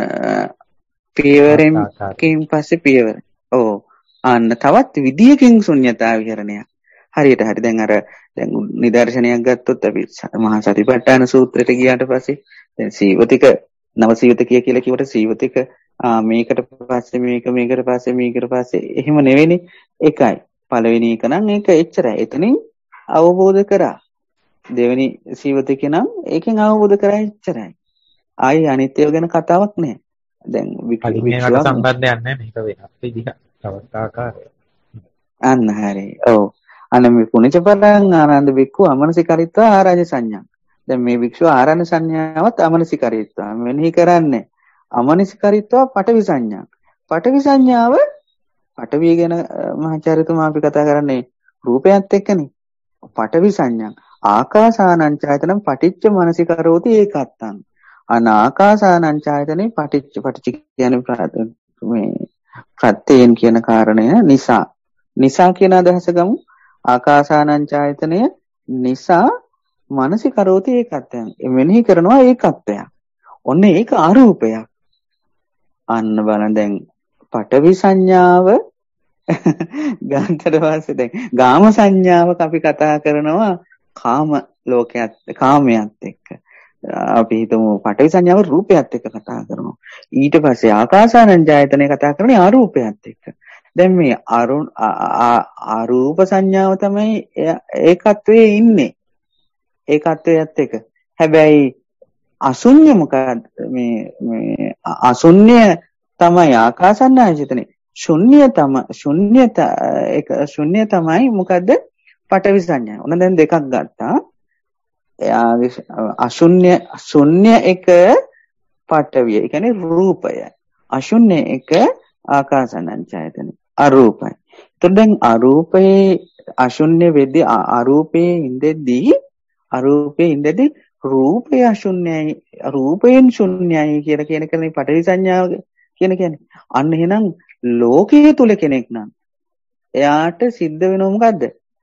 පියවරෙන් කින් පස්සේ පියවර ඔව් අන්න තවත් විදියකින් ශුන්‍යතා විහරණයක් හරියට හරි. දැන් අර දැන් නිදර්ශනයක් ගත්තොත් අපි මහා සතිපට්ඨාන සූත්‍රයට ගියාට පස්සේ දැන් සීවතික නව සීවතිකය කියලා කිව්වට සීවතික ආ මේකට පස්සේ මේක මේකට පස්සේ මේකට පස්සේ එහෙම නෙවෙයි එකයි. පළවෙනි එක නම් ඒක එච්චරයි. එතනින් අවබෝධ කරා. දෙවෙනි සීවතිකේ නම් ඒකෙන් අවබෝධ කරා එච්චරයි. ආයි අනිත්‍යය ගැන කතාවක් නෑ. දැන් වික්ෂුවක් සම්බන්ධයක් නෑ. මේක වෙනස් විදිහක් තවත් ආකාරයක්. අන්න හරි. ඔව්. අන්න මේ පුණජ පරං ආනන්ද බික්කු අමනසිකරිත්වා ආරඤ්‍ය සංඥා. දැන් මේ වික්ෂුව ආරඤ්‍ය සංඥාවත් අමනසිකරිත්වා මෙනෙහි කරන්නේ. අමනසිකරිත්වා පඨවි සංඥා. පඨවි සංඥාව පඨවිය ගැන මහාචාර්යතුමා අපි කතා කරන්නේ රූපයත් එක්කනේ. පඨවි සංඥා ආකාසානංචයතනම් පටිච්ච මනසිකරෝති ඒකත්තං. අන ආකාසානංචයතනේ පටිච්ච පටිච්ච කියන්නේ මේ ප්‍රත්‍යයෙන් කියන කාරණය නිසා නිසා කියන අදහස ගමු. ආකාසානංචයතනය නිසා මනසිකරෝති ඒකත්තං. මෙනෙහි කරනවා ඒකත්වයක්. ඔන්න ඒක අරූපයක්. අන්න බලන්න දැන් පඨවි සංඥාව ගාන්තර වාසේ දැන් ගාම සංඥාවක් අපි කතා කරනවා කාම ලෝකයක් කාමයක් එක්ක. අපි හිතමු පඨවි සංඥාව රූපයත් එක්ක කතා කරනවා. ඊට පස්සේ ආකාසානංජායතනය කතා කරන්නේ අරූපයත් එක්ක. දැන් මේ අරූප සංඥාව තමයි ඒකත්වයේ ඉන්නේ. ඒකත්වයත් එක. හැබැයි අශුන්‍ය මොකක්ද මේ මේ අශුන්‍ය තමයි ආකාසානංචයතනෙ. ශුන්‍ය තම ශුන්‍යත එක ශුන්‍ය තමයි මොකද්ද? පඨවි සංඥා. ඔන්න දැන් දෙකක් ගත්තා. එයාගේ අශුන්‍ය ශුන්‍ය එක පඨවිය. ඒ කියන්නේ රූපය. අශුන්‍ය එක ආකාසානංචයතනෙ. අරූපයි. එතකොට දැන් අරූපේ අශුන්‍ය වෙද්දී අරූපේ ඉඳෙද්දී අරූපේ ඉඳෙද්දී රූපය ශුන්‍යයි රූපයෙන් ශුන්‍යයි කියලා කියන කෙනේ පඨවි සංඥාව කියන කියන්නේ. අන්න එහෙනම් ලෝකයේ තුල කෙනෙක් නම් එයාට සිද්ධ වෙනව මොකද්ද?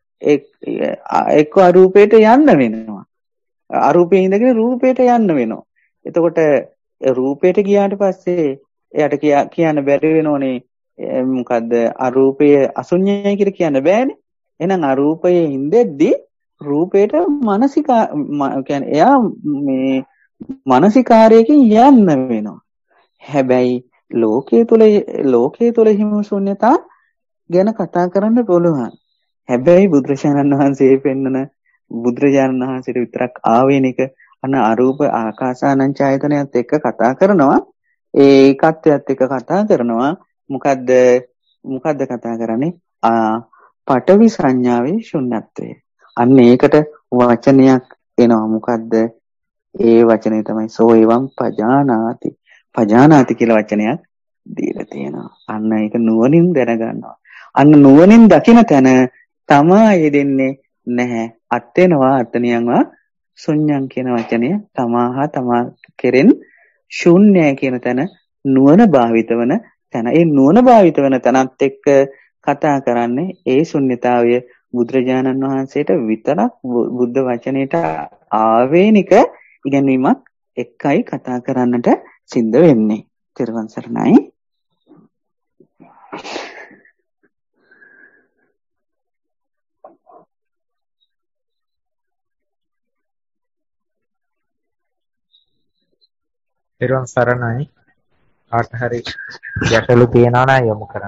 එක්ක අරූපයට යන්න වෙනවා. අරූපේ ඉඳගෙන රූපයට යන්න වෙනවා. එතකොට රූපයට ගියාට පස්සේ එයාට කියන්න බැරි වෙනෝනේ මොකද්ද? අරූපය අශුන්‍යයි කියලා කියන්න බෑනේ. එහෙනම් අරූපයේ ඉඳෙද්දී රූපේට මානසිකා කියන්නේ එයා මේ මානසිකාරයකින් යන්න වෙනවා. හැබැයි ලෝකයේ තුල ලෝකයේ තුල හිම ශුන්‍යතා ගැන කතා කරන්න පුළුවන්. හැබැයි බුදුරජාණන් වහන්සේ පෙන්නන බුදුරජාණන් වහන්සේට විතරක් ආවේනික අන අරූප ආකාසානංචයතනයත් එක්ක කතා කරනවා. ඒකත්වයත් එක්ක කතා කරනවා. මොකද්ද මොකද්ද කතා කරන්නේ? ආ පඨවි සංඥාවේ ශුන්‍යත්වය. අන්න ඒකට වචනයක් එනවා. මොකද්ද? ඒ වචනේ තමයි සෝ එවං පජානාති. පජානාති කියලා වචනයක් දීලා තියෙනවා. අන්න ඒක නුවණින් දැනගන්නවා. අන්න නුවණින් දකින තැන තමා යෙදෙන්නේ නැහැ. අත් වෙනවා අතනියන්වා ශුන්‍යං කියන වචනය තමාහා තමා කෙරෙන් ශුන්‍යය කියන තැන නුවණ භාවිත වන තැන. ඒ නුවණ භාවිත වන තැනත් එක්ක කතා කරන්නේ ඒ ශුන්‍යතාවය බුදුරජාණන් වහන්සේට විතරක් බුද්ධ වචනයට ආවේනික ඉගැන්වීමක් එක්කයි කතා කරන්නට සිද්ධ වෙන්නේ. ත්‍රිවන් සරණයි. ත්‍රිවන් සරණයි. කාට හරි ගැටලු තියෙනවා නම් යොමු කරන්න.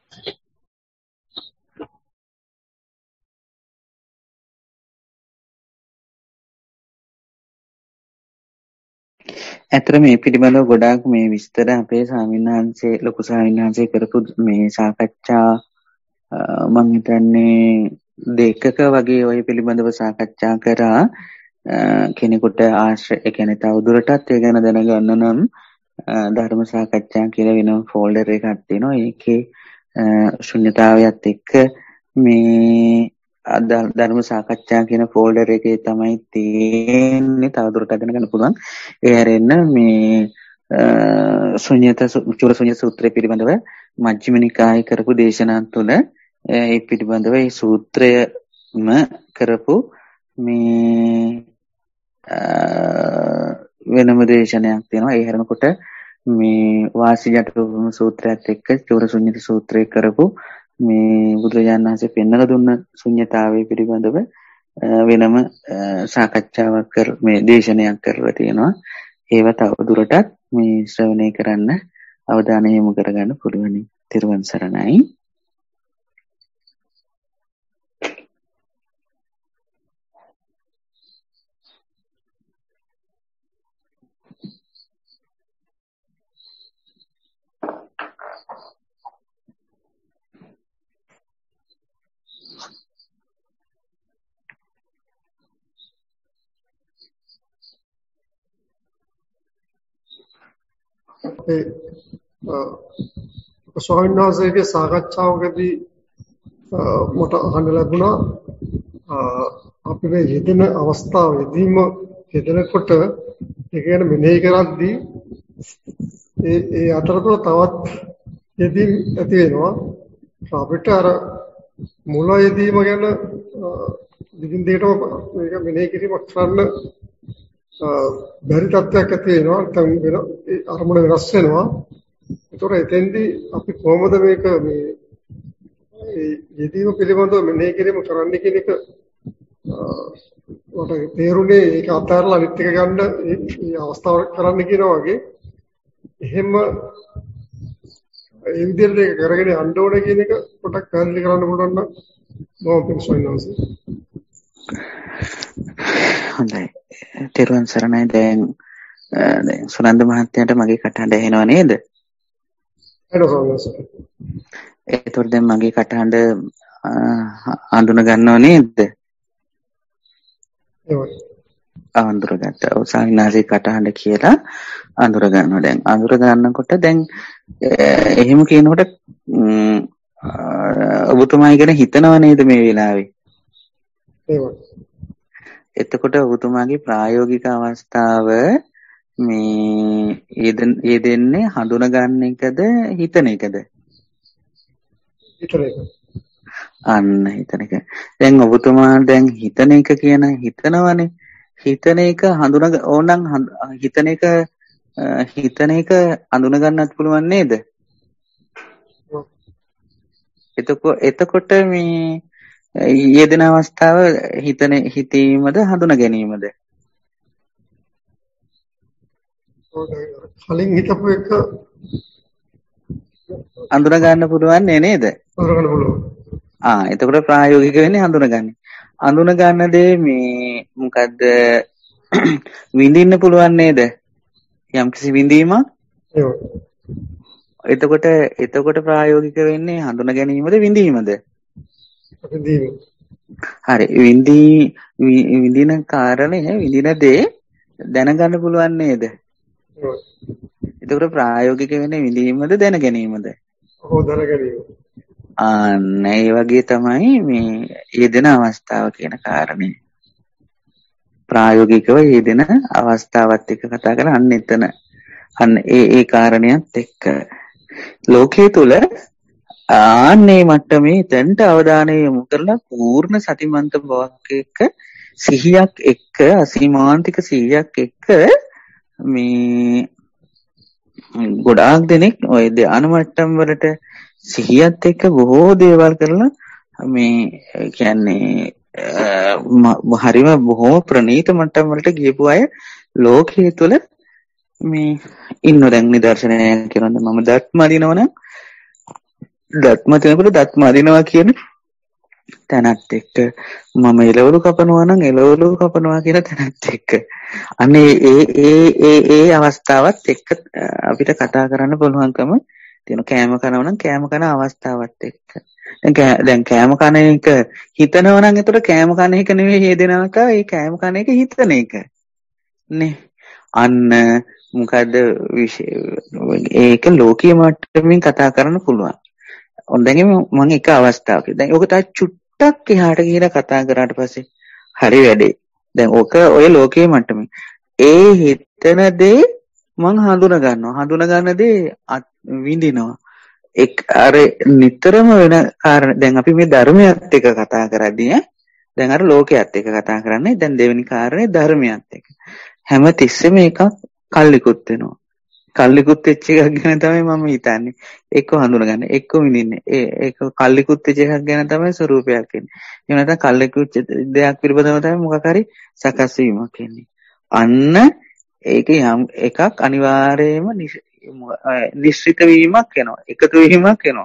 ඇත්තට මේ පිළිබඳව ගොඩාක් මේ විස්තර අපේ ස්වාමීන් වහන්සේ ලොකු ස්වාමීන් වහන්සේ කරපු මේ සාකච්ඡා මම හිතන්නේ දෙකක වගේ ওই පිළිබඳව සාකච්ඡා කරා. කෙනෙකුට ආශ්‍රය ඒ කියන්නේ තවදුරටත් ඒ ගැන දැනගන්න නම් ධර්ම සාකච්ඡා කියලා වෙනම ෆෝල්ඩර් එකක් තියෙනවා. ඒකේ ශුන්‍යතාවයත් එක්ක මේ ධර්ම සාකච්ඡා කියන ෆෝල්ඩර් එකේ තමයි තියෙන්නේ. තවදුරටත් දැනගන්න පුළුවන්. ඒ හැරෙන්න මේ ශුන්‍යත චූල ශුන්‍ය සූත්‍රය පිළිබඳව මජ්ක්‍ධිම නිකායේ කරපු දේශනා තුළ ඒ පිළිබඳව ඒ සූත්‍රයම කරපු මේ වෙනම දේශනයක් තියෙනවා. ඒ හැරෙනකොට මේ වාසිජට සූත්‍රයත් එක්ක චූල ශුන්‍ය සූත්‍රය කරපු මේ බුදුරජාණන් වහන්සේ පෙන්වලා දුන්න ශුන්‍යතාවය පිළිබඳව වෙනම සාකච්ඡාවක් කර මේ දේශනයක් කරලා තියෙනවා. ඒව තව දුරටත් මේ ශ්‍රවණය කරන්න අවධානය යොමු කරගන්න පුළුවන්. ත්‍රිවන් සරණයි. අපේ ස්වාමීන් වහන්සේගේ සාකච්ඡාවකදී මට අහන්න ලැබුණා අපි මේ යෙදෙන අවස්ථාවේදීම යෙදෙනකොට ඒ කියන්නේ මෙනෙහි කරද්දී ඒ ඒ අතරතුර තවත් යෙදීම් ඇති වෙනවා. අපිට අර මුල යෙදීම ගැන දිගින් දිගටම මේක මෙනෙහි කිරීමක් කරන්න බැරි තත්ත්වයක් ඇති වෙනවා. නැත්නම් වෙන අරමුණ වෙනස් වෙනවා. ඒතොර එතෙන්දී අපි කොහොමද මේක මේ යෙදීම පිළිබඳව මෙනෙහි කිරීම කරන්න කියන එක මට තේරුනේ. ඒක අත්හැරලා අනිත් එක ගන්න මේ අවස්ථාව කරන්න කියනවා වගේ. එහෙම ඒ විදිහට ඒක කරගෙන යන්න ඕනේ කියන එක පොඩක් පැහැදිලි කරන්න පුළුවන් නම් මම පිළිසොයින්නවා. හොඳයි. තෙරුවන් සරණයි. දැන් දැන් සුනන්ද මහත්තයාට මගේ කටහඬ ඇහෙනව නේද? ඒතකොට දැන් මගේ කටහඬ අඳුන ගන්නව නේද? අඳුරගත්තා. ඔව් සාහිනාසේ කටහඬ කියලා අඳුර ගන්නවා. දැන් අඳුර ගන්නකොට දැන් එහෙම කියනකොට ඔබතුමායි ගැන හිතනව නේද මේ වෙලාවේ? එතකොට ඔබතුමාගේ ප්‍රායෝගික අවස්ථාව මේ ඒ දෙන්නේ හඳුන ගන්න එකද හිතන එකද? හිතන එක. අන්න හිතන එක. දැන් ඔබතුමා දැන් හිතන එක කියන හිතනවනේ. හිතන එක හඳුන ඕනනම් හිතන එක හිතන එක හඳුන ගන්නත් පුළුවන් නේද? එතකොට එතකොට මේ යෙදෙන අවස්ථාව හිතන හිතීමද හඳුන ගැනීමද? කලින් හිතපු එක හඳුන ගන්න පුළුවන් නේද? හඳුන ගන්න පුළුවන්. ආ එතකොට ප්‍රායෝගික වෙන්නේ හඳුනගන්නේ. හඳුන ගන්න දේ මේ මොකද්ද විඳින්න පුළුවන් නේද? යම්කිසි විඳීමක්. එතකොට එතකොට ප්‍රායෝගික වෙන්නේ හඳුන ගැනීමද විඳීමද? විඳීම. හරි විඳී විඳින කාරණේ විඳින දේ දැනගන්න පුළුවන් නේද? එතකොට ප්‍රායෝගික වෙන්නේ විඳීමද දැන ගැනීමද? ඔව් දැන ගැනීම. අන්න ඒ වගේ තමයි මේ යෙදෙන අවස්ථාව කියන කාරණේ. ප්‍රායෝගිකව යෙදෙන අවස්ථාවත් එක්ක කතා කරලා අන්න එතන අන්න ඒ ඒ කාරණයක් එක්ක ලෝකයේ තුල ආන්නේ මට්ටමේ දැන්ට අවධානය යොමු කරලා පූර්ණ සතිමන්ත බවක් එක්ක සිහියක් එක්ක අසීමාන්තික සිහියක් එක්ක මේ ගොඩාක් දෙනෙක් ওই ධානය මට්ටම් වලට සිහියත් එක්ක බොහෝ දේවල් කරලා මේ කියන්නේ හරිම බොහෝ ප්‍රණීත මට්ටම් වලට ගියපු අය ලෝකයේ තුල මේ ඉන්න දැන් නිදර්ශනයක් කියනවා මම දත්ම අදිනවනම් දත්ම තේනකොට දත්ම අදිනවා කියන තැනත් එක්ක මම එළවලු කපනවා නම් එළවලු කපනවා කියන තැනත් එක්ක අනේ ඒ ඒ ඒ ඒ අවස්ථාවත් එක්ක අපිට කතා කරන්න පුළුවන්කම තියෙන කෑම කනවා නම් කෑම කන අවස්ථාවත් එක්ක දැන් දැන් කෑම කන එක හිතනවා නම් එතකොට කෑම කන එක නෙවෙයි හේදෙනවක ඒ කෑම කන එක හිතන එක නේ අන්න මොකද ඒක ලෝකීය මට්ටමින් කතා කරන්න පුළුවන්. ඔන්න දැන් මම එක අවස්ථාවක දැන් ඔක තා චුට්ටක් එහාට ගිහලා කතා කරාට පස්සේ හරි වැඩේ. දැන් ඔක ඔය ලෝකීය මට්ටමින් ඒ හිතන දේ මං හඳුන ගන්නවා. හඳුන ගන්න දේ විඳිනවා. එක් අර නිතරම වෙන කාරණා දැන් අපි මේ ධර්මයත් එක්ක කතා කරද්දී ඈ දැන් අර ලෝකයේත් එක්ක කතා කරන්නේ දැන් දෙවෙනි කාරණේ ධර්මයත් එක්ක. හැම තිස්සෙම එකක් කල්ලිකුත් වෙනවා. කල්ලිකුත් වෙච්ච එකක් ගැන තමයි මම හිතන්නේ. එක්ක හඳුනගන්න, එක්ක විඳින්නේ. ඒ ඒක කල්ලිකුත් වෙච්ච එකක් ගැන තමයි ස්වરૂපයක් එන්නේ. එහෙම නැත්නම් කල්ලිකුත් දෙයක් පිළිබඳව තමයි මොකක් හරි සකස් වීමක් එන්නේ. අන්න ඒක යම් එකක් අනිවාර්යයෙන්ම නිශ්චිත වීමක් වෙනවා. එකතු වීමක් වෙනවා.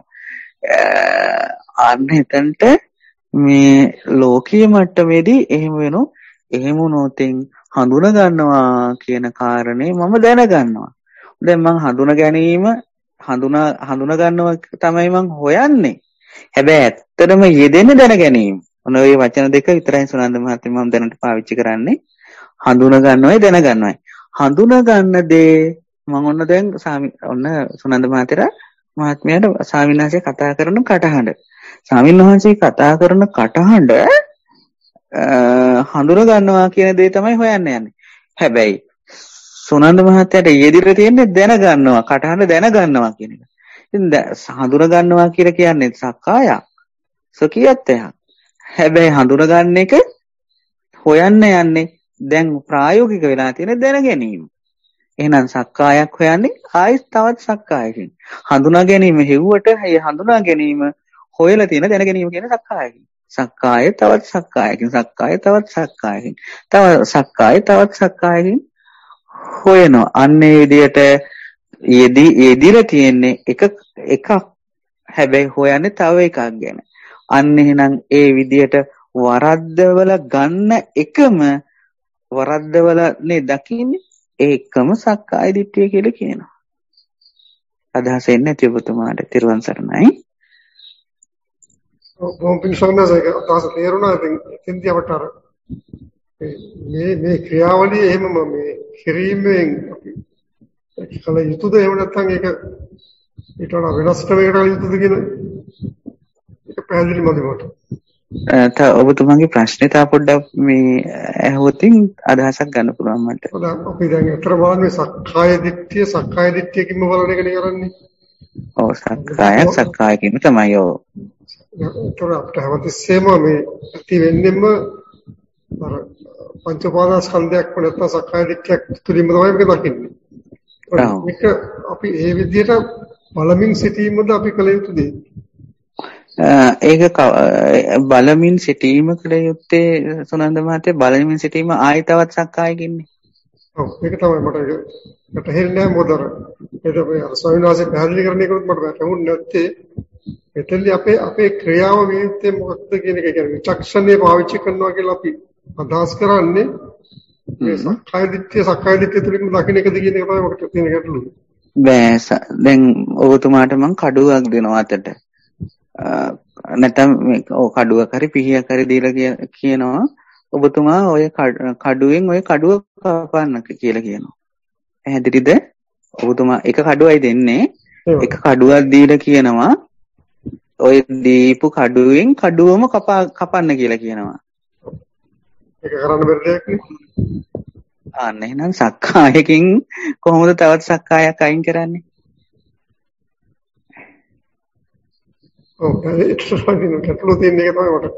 අන්න එතනට මේ ලෝකීය මට්ටමේදී එහෙම වෙනෝ එහෙම වුණොතින් හඳුන ගන්නවා කියන කාරණේ මම දැනගන්නවා. දැන් මං හඳුන ගැනීම හඳුනා හඳුන ගන්නවා තමයි මං හොයන්නේ. හැබැයි ඇත්තටම යෙදෙන්නේ දැන ගැනීම. ඔන්න ඔය වචන දෙක විතරයි සුනන්ද මහත්මයා මම දැනට පාවිච්චි කරන්නේ. හඳුන ගන්නවයි දැන ගන්නවයි. හඳුන ගන්න දේ මම ඔන්න දැන් ඔන්න සුනන්ද මහත්තයා මහත්මයාට ස්වාමීන් වහන්සේ කතා කරන කටහඬ. ස්වාමීන් වහන්සේ කතා කරන කටහඬ හඳුන ගන්නවා කියන දේ තමයි හොයන්න යන්නේ. හැබැයි සුනන්ද මහත්තයාට යෙදිලා තියෙන්නේ දැන ගන්නවා, කටහඬ දැන ගන්නවා කියන එක. ඉතින් හඳුන ගන්නවා කියලා කියන්නේ සක්කායක්. සකියත්තයක්. හැබැයි හඳුන ගන්න එක හොයන්න යන්නේ දැන් ප්‍රායෝගික වෙලා තියෙන දැන ගැනීම. එහෙනම් සක්කායක් හොයන්නේ ආයෙත් තවත් සක්කායකින්. හඳුනා ගැනීම හෙව්වට ඒ හඳුනා ගැනීම හොයලා තියෙන දැන ගැනීම කියන සක්කායකින්. සක්කාය තවත් සක්කායකින් සක්කාය තවත් සක්කායකින් තව සක්කාය තවත් සක්කායකින් හොයනවා. අන්නේ විදියට යෙදී යෙදිලා තියෙන්නේ එක එකක්. හැබැයි හොයන්නේ තව එකක් ගැන. අන්න එහෙනම් ඒ විදියට වරද්දවල ගන්න එකම වරද්දවලනේ දකින්නේ. ඒකම සක්කාය දිට්ඨිය කියලා කියනවා. අදහස එන්නේ නැති ඔබතුමාට තිරුවන් සරණයි. බොහොම පිළිසන්නස ඒක අදහස තේරුණා. ඉතින් එතෙන්දී අපට අර මේ මේ ක්‍රියාවලිය එහෙමම මේ කිරීමෙන් අපි කල යුතුද එහෙම නැත්නම් ඒක ඊට වඩා වෙනස් ක්‍රමයකට කල යුතුද කියන ඒක පැහැදිලි මදි මට. තා ඔබතුමාගේ ප්‍රශ්නේ තා පොඩ්ඩක් මේ ඇහුවොතින් අදහසක් ගන්න පුළුවන් මට. අපි දැන් අතර බලන්නේ සක්කාය දිට්ඨිය සක්කාය දිට්ඨියකින්ම බලන එකනේ කරන්නේ. ඔව් සක්කාය සක්කායකින්ම තමයි ඔව්. ඒතර අපිට හැමතිස්සෙම මේ ඇති වෙන්නෙම අර පංච උපාදානස්කන්ධයක් නැත්නම් සක්කාය දිට්ඨියක් තුලින්ම තමයි මේක දකින්නේ. ඒක අපි ඒ විදිහට බලමින් සිටීමද අපි කල යුතු දේ. ඒක බලමින් සිටීම කළ යුත්තේ සුනන්ද මහත්තයා බලමින් සිටීම ආයි තවත් සක්කායකින්නේ. ඔව් ඒක තමයි මට මට හෙන්නේ මොකද අර ඒක අපි අර ස්වාමීන් වහන්සේ පැහැදිලි කරන එකත් මට වැටහුන්නේ නැත්තේ එතෙන්දී අපේ අපේ ක්‍රියාව විවිධයේ මොකක්ද කියන එක කියන්නේ විචක්ෂණය පාවිච්චි කරනවා කියලා අපි අදහස් කරන්නේ මේ සක්කාය දිට්ඨිය සක්කාය දිට්ඨිය තුලින්ම දකින්න එකද කියන එක තමයි මට තියෙන ගැටලුව. බෑ දැන් ඔබතුමාට මම කඩුවක් දෙනවා අතට. නැත්නම් ඔය කඩුවක් හරි පිහියක් හරි දීලා කියනවා ඔබතුමා ඔය කඩුවෙන් ඔය කඩුව කපන්න කියලා කියනවා. පැහැදිලිද? ඔබතුමා එක කඩුවයි දෙන්නේ. එක කඩුවක් දීලා කියනවා ඔය දීපු කඩුවෙන් කඩුවම කපන්න කියලා කියනවා. ඒක කරන්න බැරි දෙයක් නේ. අන්න එහෙනම් සක්කායකින් කොහොමද තවත් සක්කායක් අයින් කරන්නේ? ඔව් ඒක තමයි කටළු තියෙන එක තමයි මට.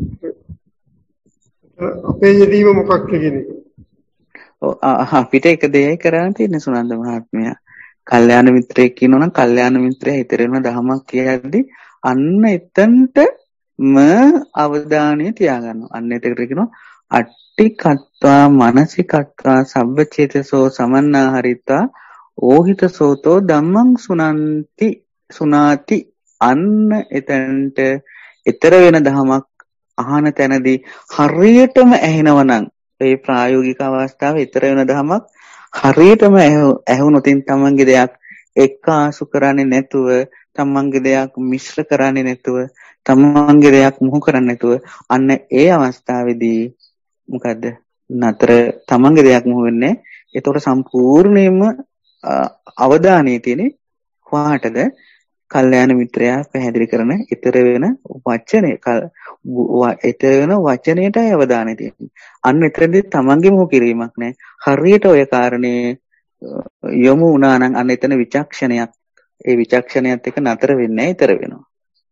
අපේ යෙදීම මොකක්ද කියන එක. ඔව් අපිට එක දෙයයි කරන්න තියෙන්නේ සුනන්ද මහත්මයා. කල්යාණ මිත්‍රයෙක් කියනවනම් කල්යාණ මිත්‍රයා හිතරෙන දහමක් කියද්දි අන්න එතනටම අවධානය තියාගන්නවා. අන්න ඒකට කියනවා අට්ටි කත්වා මනසිකත්වා සබ්බචේතසෝ සමන්නාහරිතා ඕහිතසෝතෝ ධම්මං සුනන්ති සුනාති. අන්න එතනට ඊතර වෙන දහමක් අහන තැනදී හරියටම ඇහෙනවනම් ඒ ප්‍රායෝගික අවස්ථාවේ ඊතර වෙන දහමක් හරියටම ඇහුනොතින් තමන්ගේ දෙයක් එක්ක ආසු කරන්නේ නැතුව තමන්ගේ දෙයක් මිශ්‍ර කරන්නේ නැතුව තමන්ගේ දෙයක් මුහු කරන්නේ නැතුව අන්න ඒ අවස්ථාවේදී මොකද්ද නතර තමන්ගේ දෙයක් මුහු වෙන්නේ. ඒතකොට සම්පූර්ණයෙන්ම අවධානය තියෙන්නේ කොහාටද? කල්යාණ මිත්‍රයා පැහැදිලි කරන ඊතර වෙන වචනේ ඊතර වෙන වචනයටයි අවධානය තියෙන්නේ. අන්න එතනදී තමන්ගේ මොහ කිරීමක් නැහැ. හරියට ඔය කාරණේ යොමු වුණා නම් අන්න එතන විචක්ෂණයක් ඒ විචක්ෂණයත් එක්ක නතර වෙන්නේ නැහැ ඊතර වෙනවා.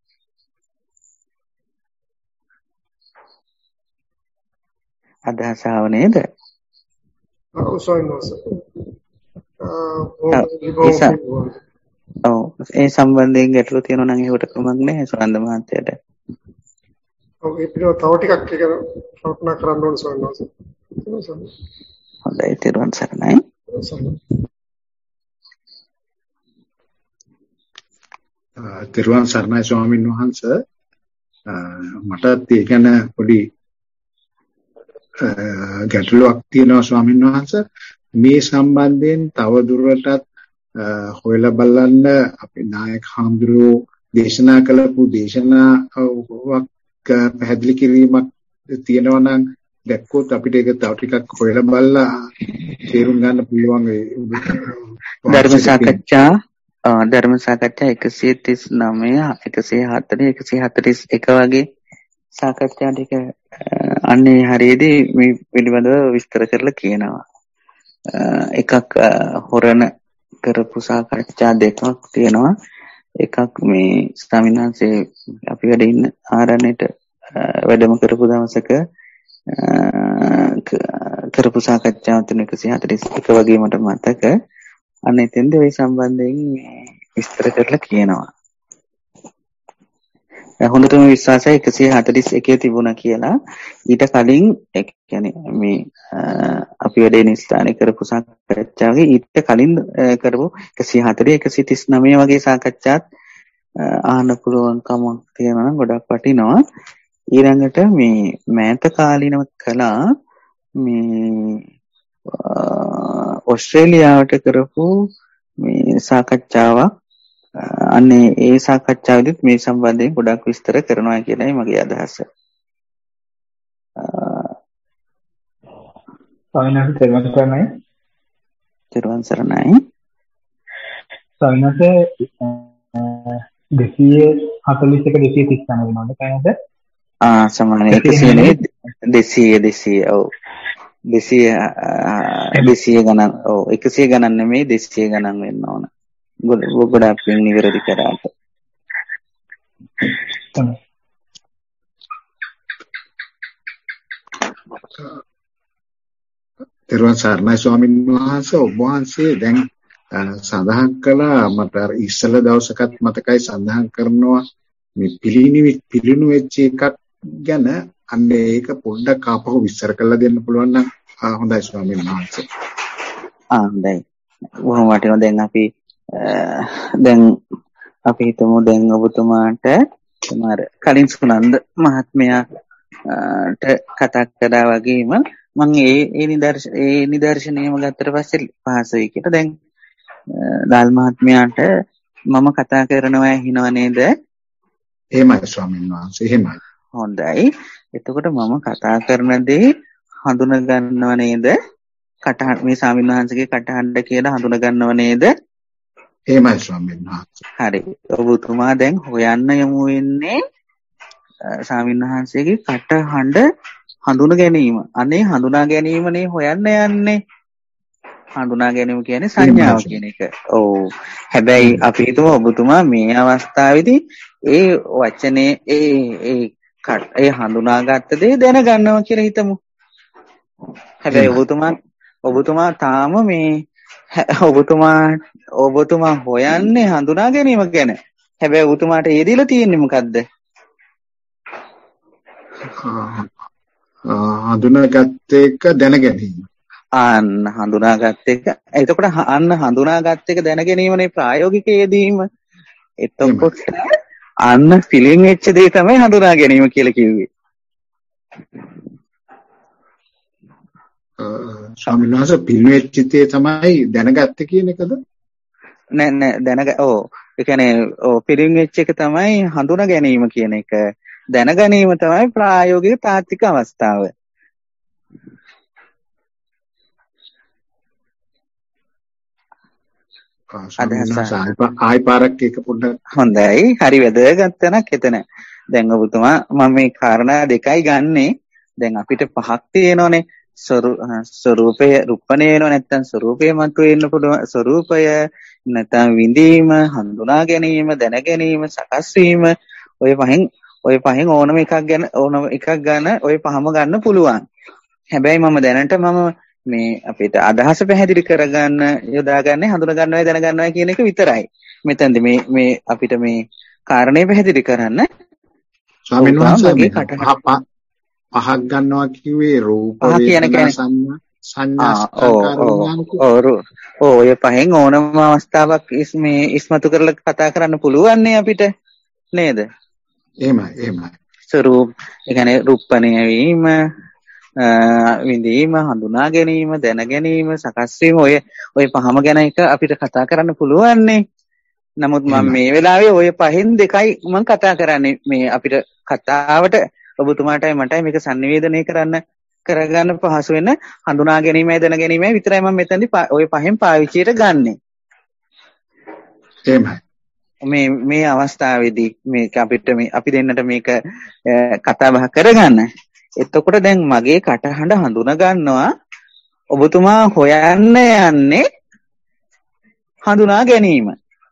අදහස ආව නේද? ඔව් සොයනස. ඔව් ඒ සම්බන්ධයෙන් ගැටලු තියෙනවා නම් ඒකට කමක් නැහැ සුනන්ද මහත්තයාට. ඔව් ඒ පිළිවෙල තව ටිකක් එක කල්පනා කරන්න ඕන සොයනස. හොඳයි තිරුවන් සරණයි. තිරුවන් සරණයි ස්වාමීන් වහන්සේ. මටත් ඒ ගැන පොඩි ගැටලුවක් තියෙනවා ස්වාමීන් වහන්සේ. මේ සම්බන්ධයෙන් තව දුරටත් හොයලා බලන්න අපේ නායක හාමුදුරුවෝ දේශනා කළපු දේශනාවක් පැහැදිලි කිරීමක් තියෙනවා නම් දැක්කොත් අපිට ඒක තව ටිකක් හොයලා බලලා තේරුම් ගන්න පුළුවන්. ධර්ම සාකච්ඡා ධර්ම සාකච්ඡා එකසිය තිස් නවය එකසිය හතළිස් එකසිය හතළිස් එක වගේ සාකච්ඡා ටික අන්නේ හරියදී මේ පිළිබඳව විස්තර කරලා කියනවා. එකක් හොරණ කරපු සාකච්ඡා දෙකක් තියෙනවා. එකක් මේ ස්වාමීන් වහන්සේ අපි වැඩ ඉන්න ආරණ්‍යට වැඩම කරපු දවසක කරපු සාකච්ඡාව තුන එකසිය හතළිස් එක වගේ මට මතක. අන්න එතෙන්ද ওই සම්බන්ධයෙන් විස්තර කරලා කියනවා. හොඳටම විශ්වාසයි එකසිය හතළිස් එකේ තිබුණා කියලා. ඊට කලින් ඒ කියන්නේ මේ අපි වැඩේ ස්ථානේ කරපු සාකච්ඡාවේ ඊට කලින් කරපු එකසිය හතළිස් එකසිය තිස් නවය වගේ සාකච්ඡාත් ආහන්න පුළුවන් කමක් තියෙනවා නම් ගොඩක් වටිනවා. ඊළඟට මේ මෑත කාලිනව කළා මේ ඕස්ට්‍රේලියාවට කරපු මේ සාකච්ඡාවක් අනේ ඒ සාකච්ඡාවේදීත් මේ සම්බන්ධයෙන් ගොඩක් විස්තර කරනවා කියලායි මගේ අදහස. ස්වාමීන් වහන්සේ තෙරුවන් සරණයි. ස්වාමීන් වහන්සේ දෙසිය හතළිස් එක දෙසිය තිස් වෙනවද කයද? ආ සමාන එකසිය නෙවෙයි දෙසිය දෙසිය ඔව් දෙසිය දෙසිය ගණන් ඔව් එකසිය ගණන් නෙමෙයි දෙසිය ගණන් වෙන්න ඕන. ගොඩක් පින් නිවැරදි කරාට. තෙරුවන් සරණයි ස්වාමීන් වහන්සේ. ඔබ වහන්සේ දැන් සඳහන් කළා මට අර ඉස්සල දවසකත් මතකයි සඳහන් කරනවා මේ පිළිණි පිළිණු වෙච්ච එකක් ගැන අන්න ඒක පොඩ්ඩක් ආපහු විස්තර කරලා දෙන්න පුළුවන් නම් හොඳයි ස්වාමීන් වහන්සේ. ආ හොඳයි. වහම වටිනවා. දැන් අපි දැන් අපි හිතමු දැන් ඔබතුමාට සමහර කලින් සුනන්ද මහත්මයාට කතා කරා වගේම මම ඒ ඒ නිදර්ශ ඒ නිදර්ශනයම ගත්තට පස්සේ පහසුයි කියලා දැන් දාල් මහත්මයාට මම කතා කරනවා ඇහිනව නේද? එහෙමයි ස්වාමීන් වහන්සේ එහෙමයි. හොඳයි. එතකොට මම කතා කරන දේ හඳුන ගන්නව නේද? කටහඬ මේ ස්වාමීන් වහන්සේගේ කටහඬ කියලා හඳුන ගන්නව නේද? එහෙමයි ස්වාමීන් වහන්සේ. හරි. ඔබතුමා දැන් හොයන්න යමු වෙන්නේ ස්වාමීන් වහන්සේගේ කටහඬ හඳුන ගැනීම. අනේ හඳුනා ගැනීමනේ හොයන්න යන්නේ. හඳුනා ගැනීම කියන්නේ සංඥාව කියන එක. ඔව්. හැබැයි අපි හිතමු ඔබතුමා මේ අවස්ථාවේදී ඒ වචනේ ඒ ඒ ඒ හඳුනාගත්ත දේ දැනගන්නවා කියලා හිතමු. හැබැයි ඔබතුමා ඔබතුමා තාම මේ ඔබතුමා ඔබතුමා හොයන්නේ හඳුනා ගැනීම ගැන. හැබැයි ඔබතුමාට ඒ දීලා තියෙන්නේ මොකද්ද? හඳුනාගත් එක දැන ගැනීම. අන්න හඳුනාගත් එක. එතකොට අන්න හඳුනාගත් එක දැන ගැනීමනේ ප්‍රායෝගික යෙදීම. එතකොට අන්න ෆිලිං වෙච්ච දේ තමයි හඳුනා ගැනීම කියලා කිව්වේ. ස්වාමීන් වහන්සේ ෆිලිං වෙච්ච දේ තමයි දැනගත්තේ කියන එකද? නෑ නෑ දැනග ඔව් ඒ කියන්නේ ඔව් ෆිලිං වෙච්ච එක තමයි හඳුනා ගැනීම කියන එක. දැන ගැනීම තමයි ප්‍රායෝගික තාත්වික අවස්ථාව. ආයි පාරක් එක පොඩ්ඩක්. හොඳයි. හරි වැදගත් තැනක් එතන. දැන් ඔබතුමා මම මේ කාරණා දෙකයි ගන්නෙ. දැන් අපිට පහක් තියෙනෝනේ. ස්වරූපය රුප්පණය වෙනවා නැත්නම් ස්වරූපය මතුවෙන්න පුළුවන්. ස්වරූපය නැත්නම් විඳීම, හඳුනා ගැනීම, දැන ගැනීම, සකස් වීම ඔය පහෙන් ඔය පහෙන් ඕනම එකක් ගැන ඕනම එකක් ගන්න ඔය පහම ගන්න පුළුවන්. හැබැයි මම දැනට මම මේ අපිට අදහස පැහැදිලි කරගන්න යොදාගන්නේ හඳුනා ගන්නවා දැන ගන්නවා කියන එක විතරයි. මෙතනදී මේ මේ අපිට මේ කාරණේ පැහැදිලි කරන්න ස්වාමීන් වහන්සේ පහක් ගන්නවා කිව්වේ රූප වේදනා සංඥා සංඥා ඔව් ඔය පහෙන් ඕනම අවස්ථාවක් මේ ඉස්මතු කරලා කතා කරන්න පුළුවන් නේ අපිට නේද? එහෙමයි එහෙමයි. ස්වරූප ඒ කියන්නේ රූපණය වීම, විඳීම, හඳුනා ගැනීම, දැන ගැනීම, සකස් වීම ඔය ඔය පහම ගැන එක අපිට කතා කරන්න පුළුවන් නේ. නමුත් මම මේ වෙලාවේ ඔය පහෙන් දෙකයි මම කතා කරන්නේ. මේ අපිට කතාවට ඔබතුමාටයි මටයි මේක sannivedanaya කරන්න කරගන්න පහසු වෙන හඳුනා ගැනීමයි දැන ගැනීමයි විතරයි මම මෙතනදී ඔය පහෙන් පාවිච්චියට ගන්නෙ. එහෙමයි. මේ මේ අවස්ථාවේදී මේක අපිට මේ අපි දෙන්නට මේක කතා බහ කරගන්න. එතකොට දැන් මගේ කටහඬ හඳුනා ගන්නවා ඔබතුමා හොයන්න යන්නේ හඳුනා ගැනීම.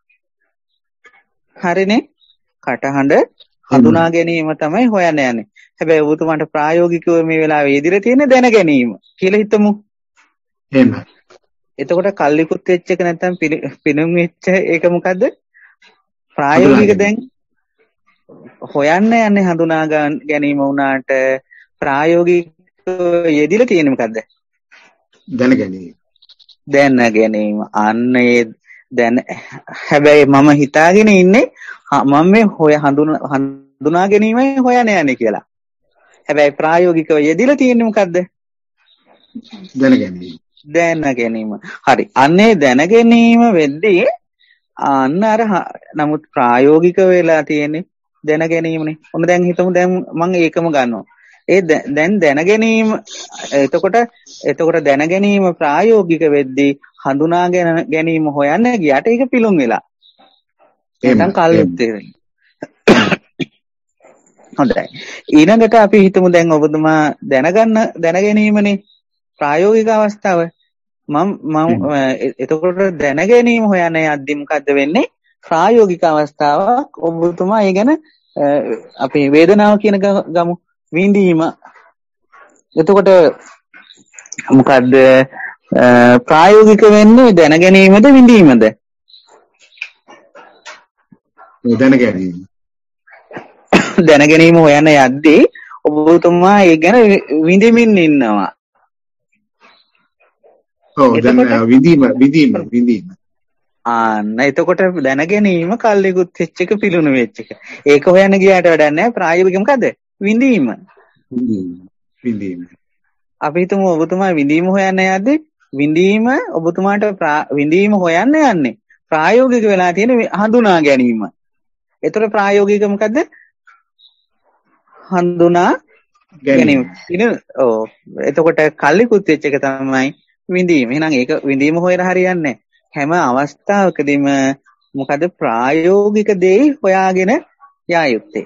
හරිනේ? කටහඬ හඳුනා ගැනීම තමයි හොයන්න යන්නේ. හැබැයි ඔබතුමාට ප්‍රායෝගිකව මේ වෙලාවේ ඉදිරිය තියෙන දැන ගැනීම කියලා හිතමු. එහෙමයි. එතකොට කල්ලිකුත් වෙච්ච එක නැත්නම් පිනුම් වෙච්ච එක මොකද්ද? ප්‍රායෝගික දැන් හොයන්න යන්නේ හඳුනා ගැනීම වුණාට ප්‍රායෝගිකව යෙදිලා තියෙන්නේ මොකද්ද? දැන ගැනීම. දැන ගැනීම. අන්න ඒ දැන හැබැයි මම හිතාගෙන ඉන්නේ මම මේ හොය හඳුනා හඳුනා ගැනීමයි හොයන්න යන්නේ කියලා. හැබැයි ප්‍රායෝගිකව යෙදිලා තියෙන්නේ මොකද්ද? දැන ගැනීම. දැන ගැනීම. හරි. අන්නේ දැන ගැනීම වෙද්දී අන්න අර නමුත් ප්‍රායෝගික වෙලා තියෙන්නේ දැන ගැනීමනේ. ඔන්න දැන් හිතමු දැන් මම ඒකම ගන්නවා. ඒ දැන් දැන ගැනීම එතකොට එතකොට දැන ගැනීම ප්‍රායෝගික වෙද්දී හඳුනා ගැනීම හොයන්න ගියාට ඒක පිළුම් වෙලා. නැත්නම් කල්ුත් තේරෙන්නේ. හොඳයි. ඊළඟට අපි හිතමු දැන් ඔබතුමා දැනගන්න දැන ගැනීමනේ ප්‍රායෝගික අවස්ථාව. මම මම එතකොට දැන ගැනීම හොයන්න යද්දි මොකද්ද වෙන්නේ? ප්‍රායෝගික අවස්ථාවක් ඔබතුමා ඒ ගැන අපි වේදනාව කියන ගමු විඳීම. එතකොට මොකද්ද ප්‍රායෝගික වෙන්නේ දැන ගැනීමද විඳීමද? දැන ගැනීම. දැන ගැනීම හොයන්න යද්දී ඔබතුමා ඒ ගැන විඳින්මින් ඉන්නවා. ඔව් දැන් විඳීම විඳීම විඳීම. ආන්න එතකොට දැන ගැනීම කල්ලිකුත් වෙච්ච එක පිළුණු වෙච්ච එක. ඒක හොයන්න ගියාට වැඩක් නැහැ. ප්‍රායෝගික මොකද? විඳීම. විඳීම. විඳීම. අපි හිතමු ඔබතුමා විඳීම හොයන්න යද්දී විඳීම ඔබතුමාට විඳීම හොයන්න යන්නේ ප්‍රායෝගික වෙලා තියෙන හඳුනා ගැනීම. ඒතර ප්‍රායෝගික මොකද්ද? හඳුනා ගැනීම. ඉතින් ඔව් එතකොට කල්ලිකුත් වෙච්ච එක තමයි විඳීම. එහෙනම් ඒක විඳීම හොයලා හරියන්නේ නැහැ. හැම අවස්ථාවකදීම මොකද ප්‍රායෝගික දේ හොයාගෙන යා යුත්තේ.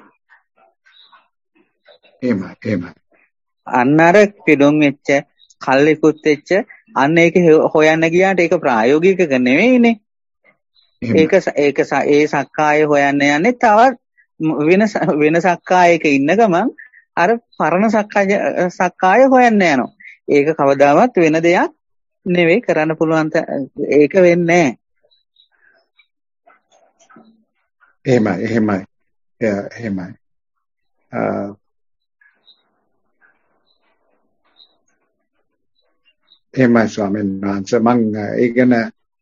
එහෙමයි එහෙමයි. අන්න අර පිළුම් වෙච්ච කල්ලිකුත් වෙච්ච අන්න ඒක හොයන්න ගියාට ඒක ප්‍රායෝගිකක නෙවෙයිනේ. ඒක ඒක ඒ සක්කාය හොයන්න යන්නේ තවත් වෙන වෙන සක්කායක ඉන්න ගමන් අර පරණ සක්කාය සක්කාය හොයන්න යනවා. ඒක කවදාවත් වෙන දෙයක් නෙවෙයි කරන්න පුළුවන්. ඒක වෙන්නේ නැහැ. එහෙමයි එහෙමයි. එහෙමයි. එහෙමයි ස්වාමීන් වහන්සේ මම ඒ ගැන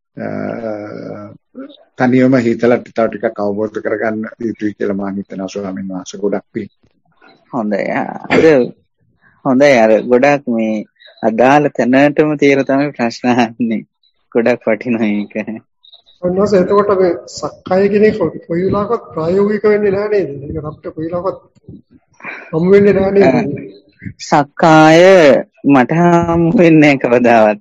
තනියම හිතලා තව ටිකක් අවබෝධ කරගන්න යුතුයි කියලා මම හිතනවා ස්වාමීන් වහන්සේ. ගොඩක් පිං. හොඳයි. අර හොඳයි අර ගොඩක් මේ අදාළ තැනටම තියලා තමයි ප්‍රශ්න අහන්නේ. ගොඩක් වටිනවා ඒක. ඔන්නෝස එතකොට මේ සක්කාය කෙනෙක් කොයි වෙලාවකත් ප්‍රායෝගික වෙන්නේ නැහැ නේද? ඒක අපිට කොයි වෙලාවකත් හමු වෙන්නේ නැහැ නේද? සක්කාය මට හමු වෙන්නේ කවදාවත්.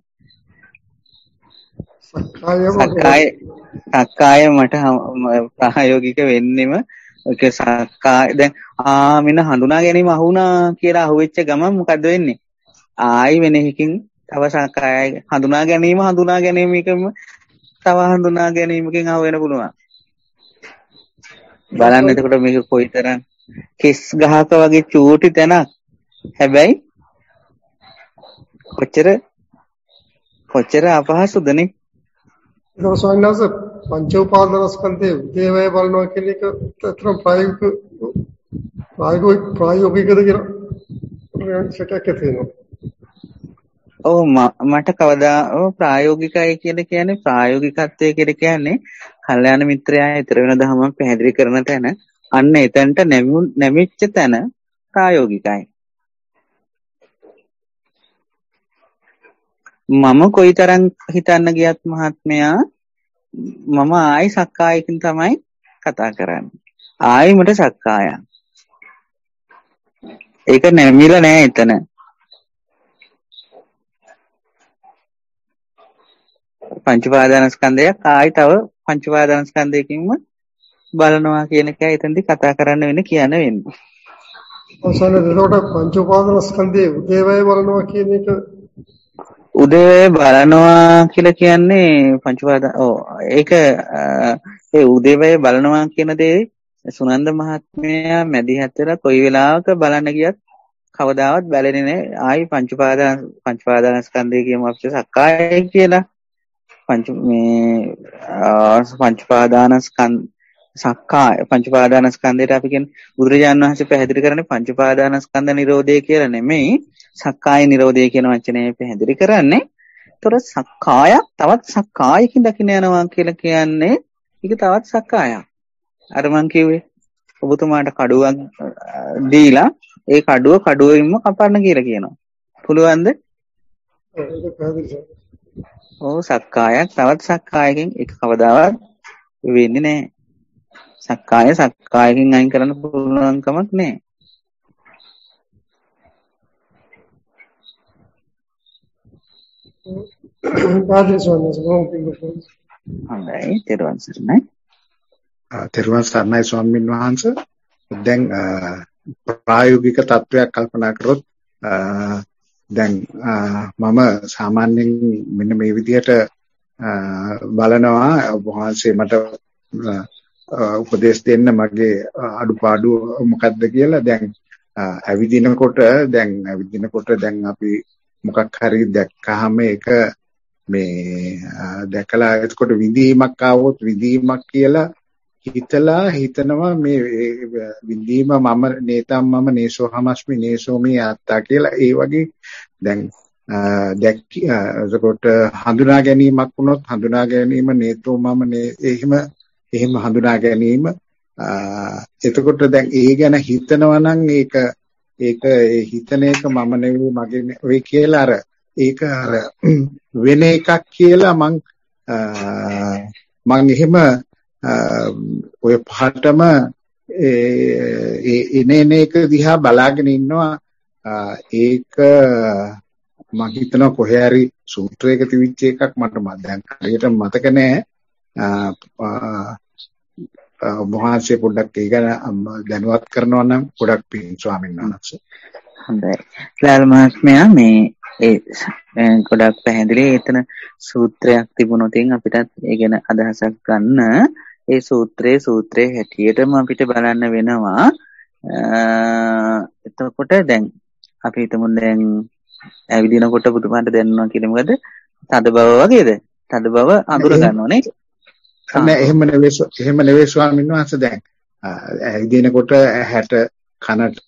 සක්කාය සක්කාය සක්කාය මට ප්‍රායෝගික වෙන්නෙම ඒක සක්කාය දැන් ආ මෙන්න හඳුනා ගැනීම අහුණා කියලා අහුවෙච්ච ගමන් මොකද වෙන්නේ? ආයි වෙන එකකින් තව සක්කාය හඳුනා ගැනීම හඳුනා ගැනීමකම තව හඳුනා ගැනීමකින් අහු වෙන පුළුවන්. බලන්න එතකොට මේක කොයිතරම් කිස් ගහක වගේ චූටි තැනක්. හැබැයි කොච්චර කොච්චර අපහසුදනේ. ඒක සෝන්නාස පංච උපාදානස්කන්ධයේ උදේවය බලනවා කියන එක අතරම ප්‍රායෝගික ප්‍රායෝගික ප්‍රායෝගිකද කියලා සටක් තියෙනවා. ඔව් මට කවදා ප්‍රායෝගිකයි කියලා කියන්නේ ප්‍රායෝගිකත්වයේ කියලා කියන්නේ කල්යාණ මිත්‍රයා ඊතර වෙන දහම පැහැදිලි කරන තැන අන්න එතනට නැමිච්ච තැන ප්‍රායෝගිකයි. මම කොයිතරම් හිතන්න ගියත් මහත්මයා මම ආයි සක්කායකින් තමයි කතා කරන්නේ. ආයි මට සක්කායයි. ඒක නැමිලා නෑ එතන. පංච උපාදානස්කන්ධයක් ආයි තව පංච උපාදානස්කන්ධයකින්ම බලනවා කියන එකයි එතනදී කතා කරන්න වෙන්නේ කියන්න වෙන්නේ. ඔසන එතකොට පංච උපාදානස්කන්ධයේ උදේවය බලනවා කියන එක උදේවය බලනවා කියලා කියන්නේ පංච උපාදාන ඔව් ඒක ඒ උදේවය බලනවා කියන දේ සුනන්ද මහත්මයා මැදිහත් වෙලා කොයි වෙලාවක බලන්න ගියත් කවදාවත් බැලෙන්නේ නැහැ. ආයි පංච උපාදාන පංච උපාදානස්කන්ධය කියමු අපිට සක්කායයි කියලා. පංච මේ පංච උපාදානස්කන්ධ සක්කාය පංච උපාදානස්කන්ධයට අපි කියන්නේ බුදුරජාණන් වහන්සේ පැහැදිලි කරන්නේ පංච උපාදානස්කන්ධ නිරෝධය කියලා නෙමෙයි සක්කාය නිරෝධය කියන වචනේ පැහැදිලි කරන්නේ. ඒතර සක්කාය තවත් සක්කායකින් දකින්න යනවා කියලා කියන්නේ ඒක තවත් සක්කායක්. අර මං කිව්වේ ඔබතුමාට කඩුවක් දීලා ඒ කඩුව කඩුවෙන්ම කපන්න කියලා කියනවා. පුළුවන්ද? ඒක පැහැදිලිද? ඔව් සක්කායක් තවත් සක්කායකින් එක කවදාවත් වෙන්නේ නැහැ. සක්කාය සක්කායකින් අයින් කරන්න පුළුවන් කමක් නැහැ. පැහැදිලි ස්වාමීන් වහන්සේ බොහොම පිං. හොඳයි තෙරුවන් සරණයි. තෙරුවන් සරණයි ස්වාමීන් වහන්සේ. දැන් ප්‍රායෝගික තත්වයක් කල්පනා කරොත් දැන් මම සාමාන්‍යයෙන් මෙන්න මේ විදිහට බලනවා ඔබ වහන්සේ මට උපදේශ දෙන්න මගේ අඩුපාඩු මොකක්ද කියලා. දැන් ඇවිදිනකොට දැන් ඇවිදිනකොට දැන් අපි මොකක් හරි දැක්කහම ඒක මේ දැකලා එතකොට විඳීමක් ආවොත් විඳීමක් කියලා හිතලා හිතනවා මේ විඳීම මම නේතම් මම නේසෝ හමස්මි නේසෝ මේ අත්තා කියලා. ඒ වගේ දැන් දැක්ක එතකොට හඳුනා ගැනීමක් වුණොත් හඳුනා ගැනීම නේතෝ මම එහෙම එහෙම හඳුනා ගැනීම එතකොට දැන් ඒ ගැන හිතනවා නම් ඒක ඒක ඒ හිතන එක මම නෙවෙයි මගේ නෙවෙයි කියලා අර ඒක අර වෙන එකක් කියලා මං මං එහෙම ඔය පහටම ඒ එනේන එක දිහා බලාගෙන ඉන්නවා. ඒක මම හිතනවා කොහේ හරි සූත්‍රයක තිබිච්ච එකක් මට දැන් හරියට මතක නෑ. මොහාසේ පොඩ්ඩක් ඒක දැනුවත් කරනවා නම් ගොඩක් පිං ස්වාමීන් වහන්සේ. හොඳයි. ලාල් මහත්මයා මේ ඒ ගොඩක් පැහැදිලි. එතන සූත්‍රයක් තිබුණොත් අපිටත් ඒ ගැන අදහසක් ගන්න. ඒ සූත්‍රයේ සූත්‍රයේ හැටියටම අපිට බලන්න වෙනවා. එතකොට දැන් අපි හිතමු දැන් ඇවිදිනකොට බුදුමහාට දැනනවා කියන්නේ මොකද? තද බව වගේද? තද බව අඳුර ගන්නෝනේ. නෑ එහෙම නෙවෙයි එහෙම නෙවෙයි ස්වාමීන් වහන්සේ. දැන් ඇවිදිනකොට ඇහැට කනට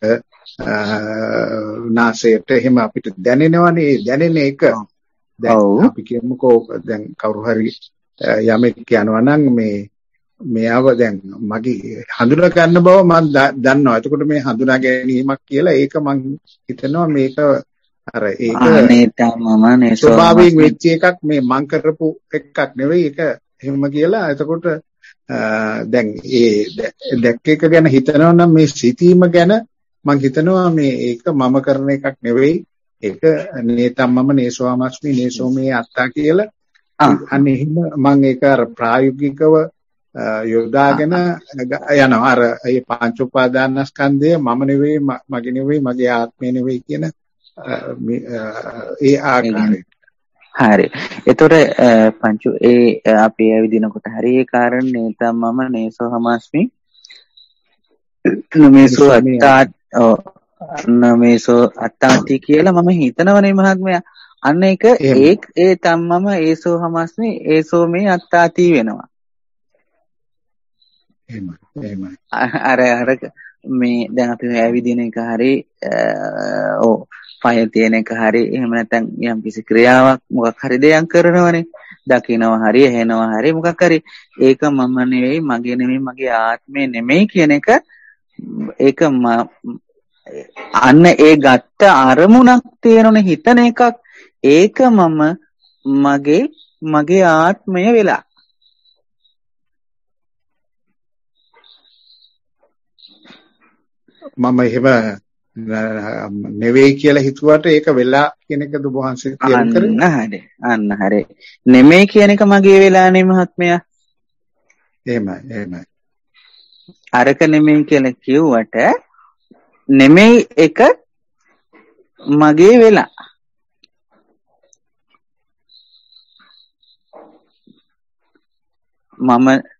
නාසයට එහෙම අපිට දැනෙනවනේ. දැනෙන එක දැන් අපි කියමුකෝ දැන් කවුරු හරි යමෙක් කියනවා නම් මේ මෙයාව දැන් මගේ හඳුනා ගන්න බව මම දන්නවා. එතකොට මේ හඳුනා ගැනීමක් කියලා ඒක මම හිතනවා මේක අර ඒක අනේ තමම නේ ස්වභාවයෙන් වෙච්ච එකක් මේ මං කරපු එකක් නෙවෙයි ඒක එහෙම කියලා. එතකොට දැන් ඒ දැක්ක එක ගැන හිතනවා නම් මේ සිතීම ගැන මං හිතනවා මේ ඒක මම කරන එකක් නෙවෙයි. ඒක නේතම්මම නේසෝමස්මි නේසෝ මේ අත්තා කියලා. අනේ එහෙම මං ඒක අර ප්‍රායෝගිකව යොදාගෙන යනවා. අර ඒ පංච උපාදානස්කන්ධය මම නෙවෙයි මගේ නෙවෙයි මගේ ආත්මය නෙවෙයි කියන ඒ ආකාරයට. හරි. ඒතොර පංච ඒ අපි ඇවිදිනකොට හරි ඒ කාරණේ තමම නේසෝ හමස්මි නමේසෝ අත්තා නමේසෝ අත්තාති කියලා මම හිතනවනේ මහත්මයා. අන්න ඒක ඒ ඒ තමම ඒසෝ හමස්මි ඒසෝ මේ අත්තාති වෙනවා. එහෙමයි එහෙමයි. අර අර මේ දැන් අපි ඇවිදින එක හරි ඔව් පය තියෙන එක හරි එහෙම නැත්නම් යම් කිසි ක්‍රියාවක් මොකක් හරි දෙයක් කරනවනේ. දකිනවා හරි ඇහෙනවා හරි මොකක් හරි ඒක මම නෙවෙයි මගේ නෙවෙයි මගේ ආත්මය නෙමෙයි කියන එක ඒක අන්න ඒ ගත්ත අරමුණක් තියෙනනේ හිතන එකක් ඒක මම මගේ මගේ ආත්මය වෙලා මම එහෙම නෙවෙයි කියලා හිතුවට ඒක වෙලා කියන එකද ඔබ වහන්සේ කියන්න කරේ? අන්න හරි. අන්න හරි. නෙමෙයි කියන එක මගේ වෙලානේ මහත්මයා. එහෙමයි එහෙමයි. අරක නෙමෙයි කියලා කිව්වට නෙමෙයි එක මගේ වෙලා. මම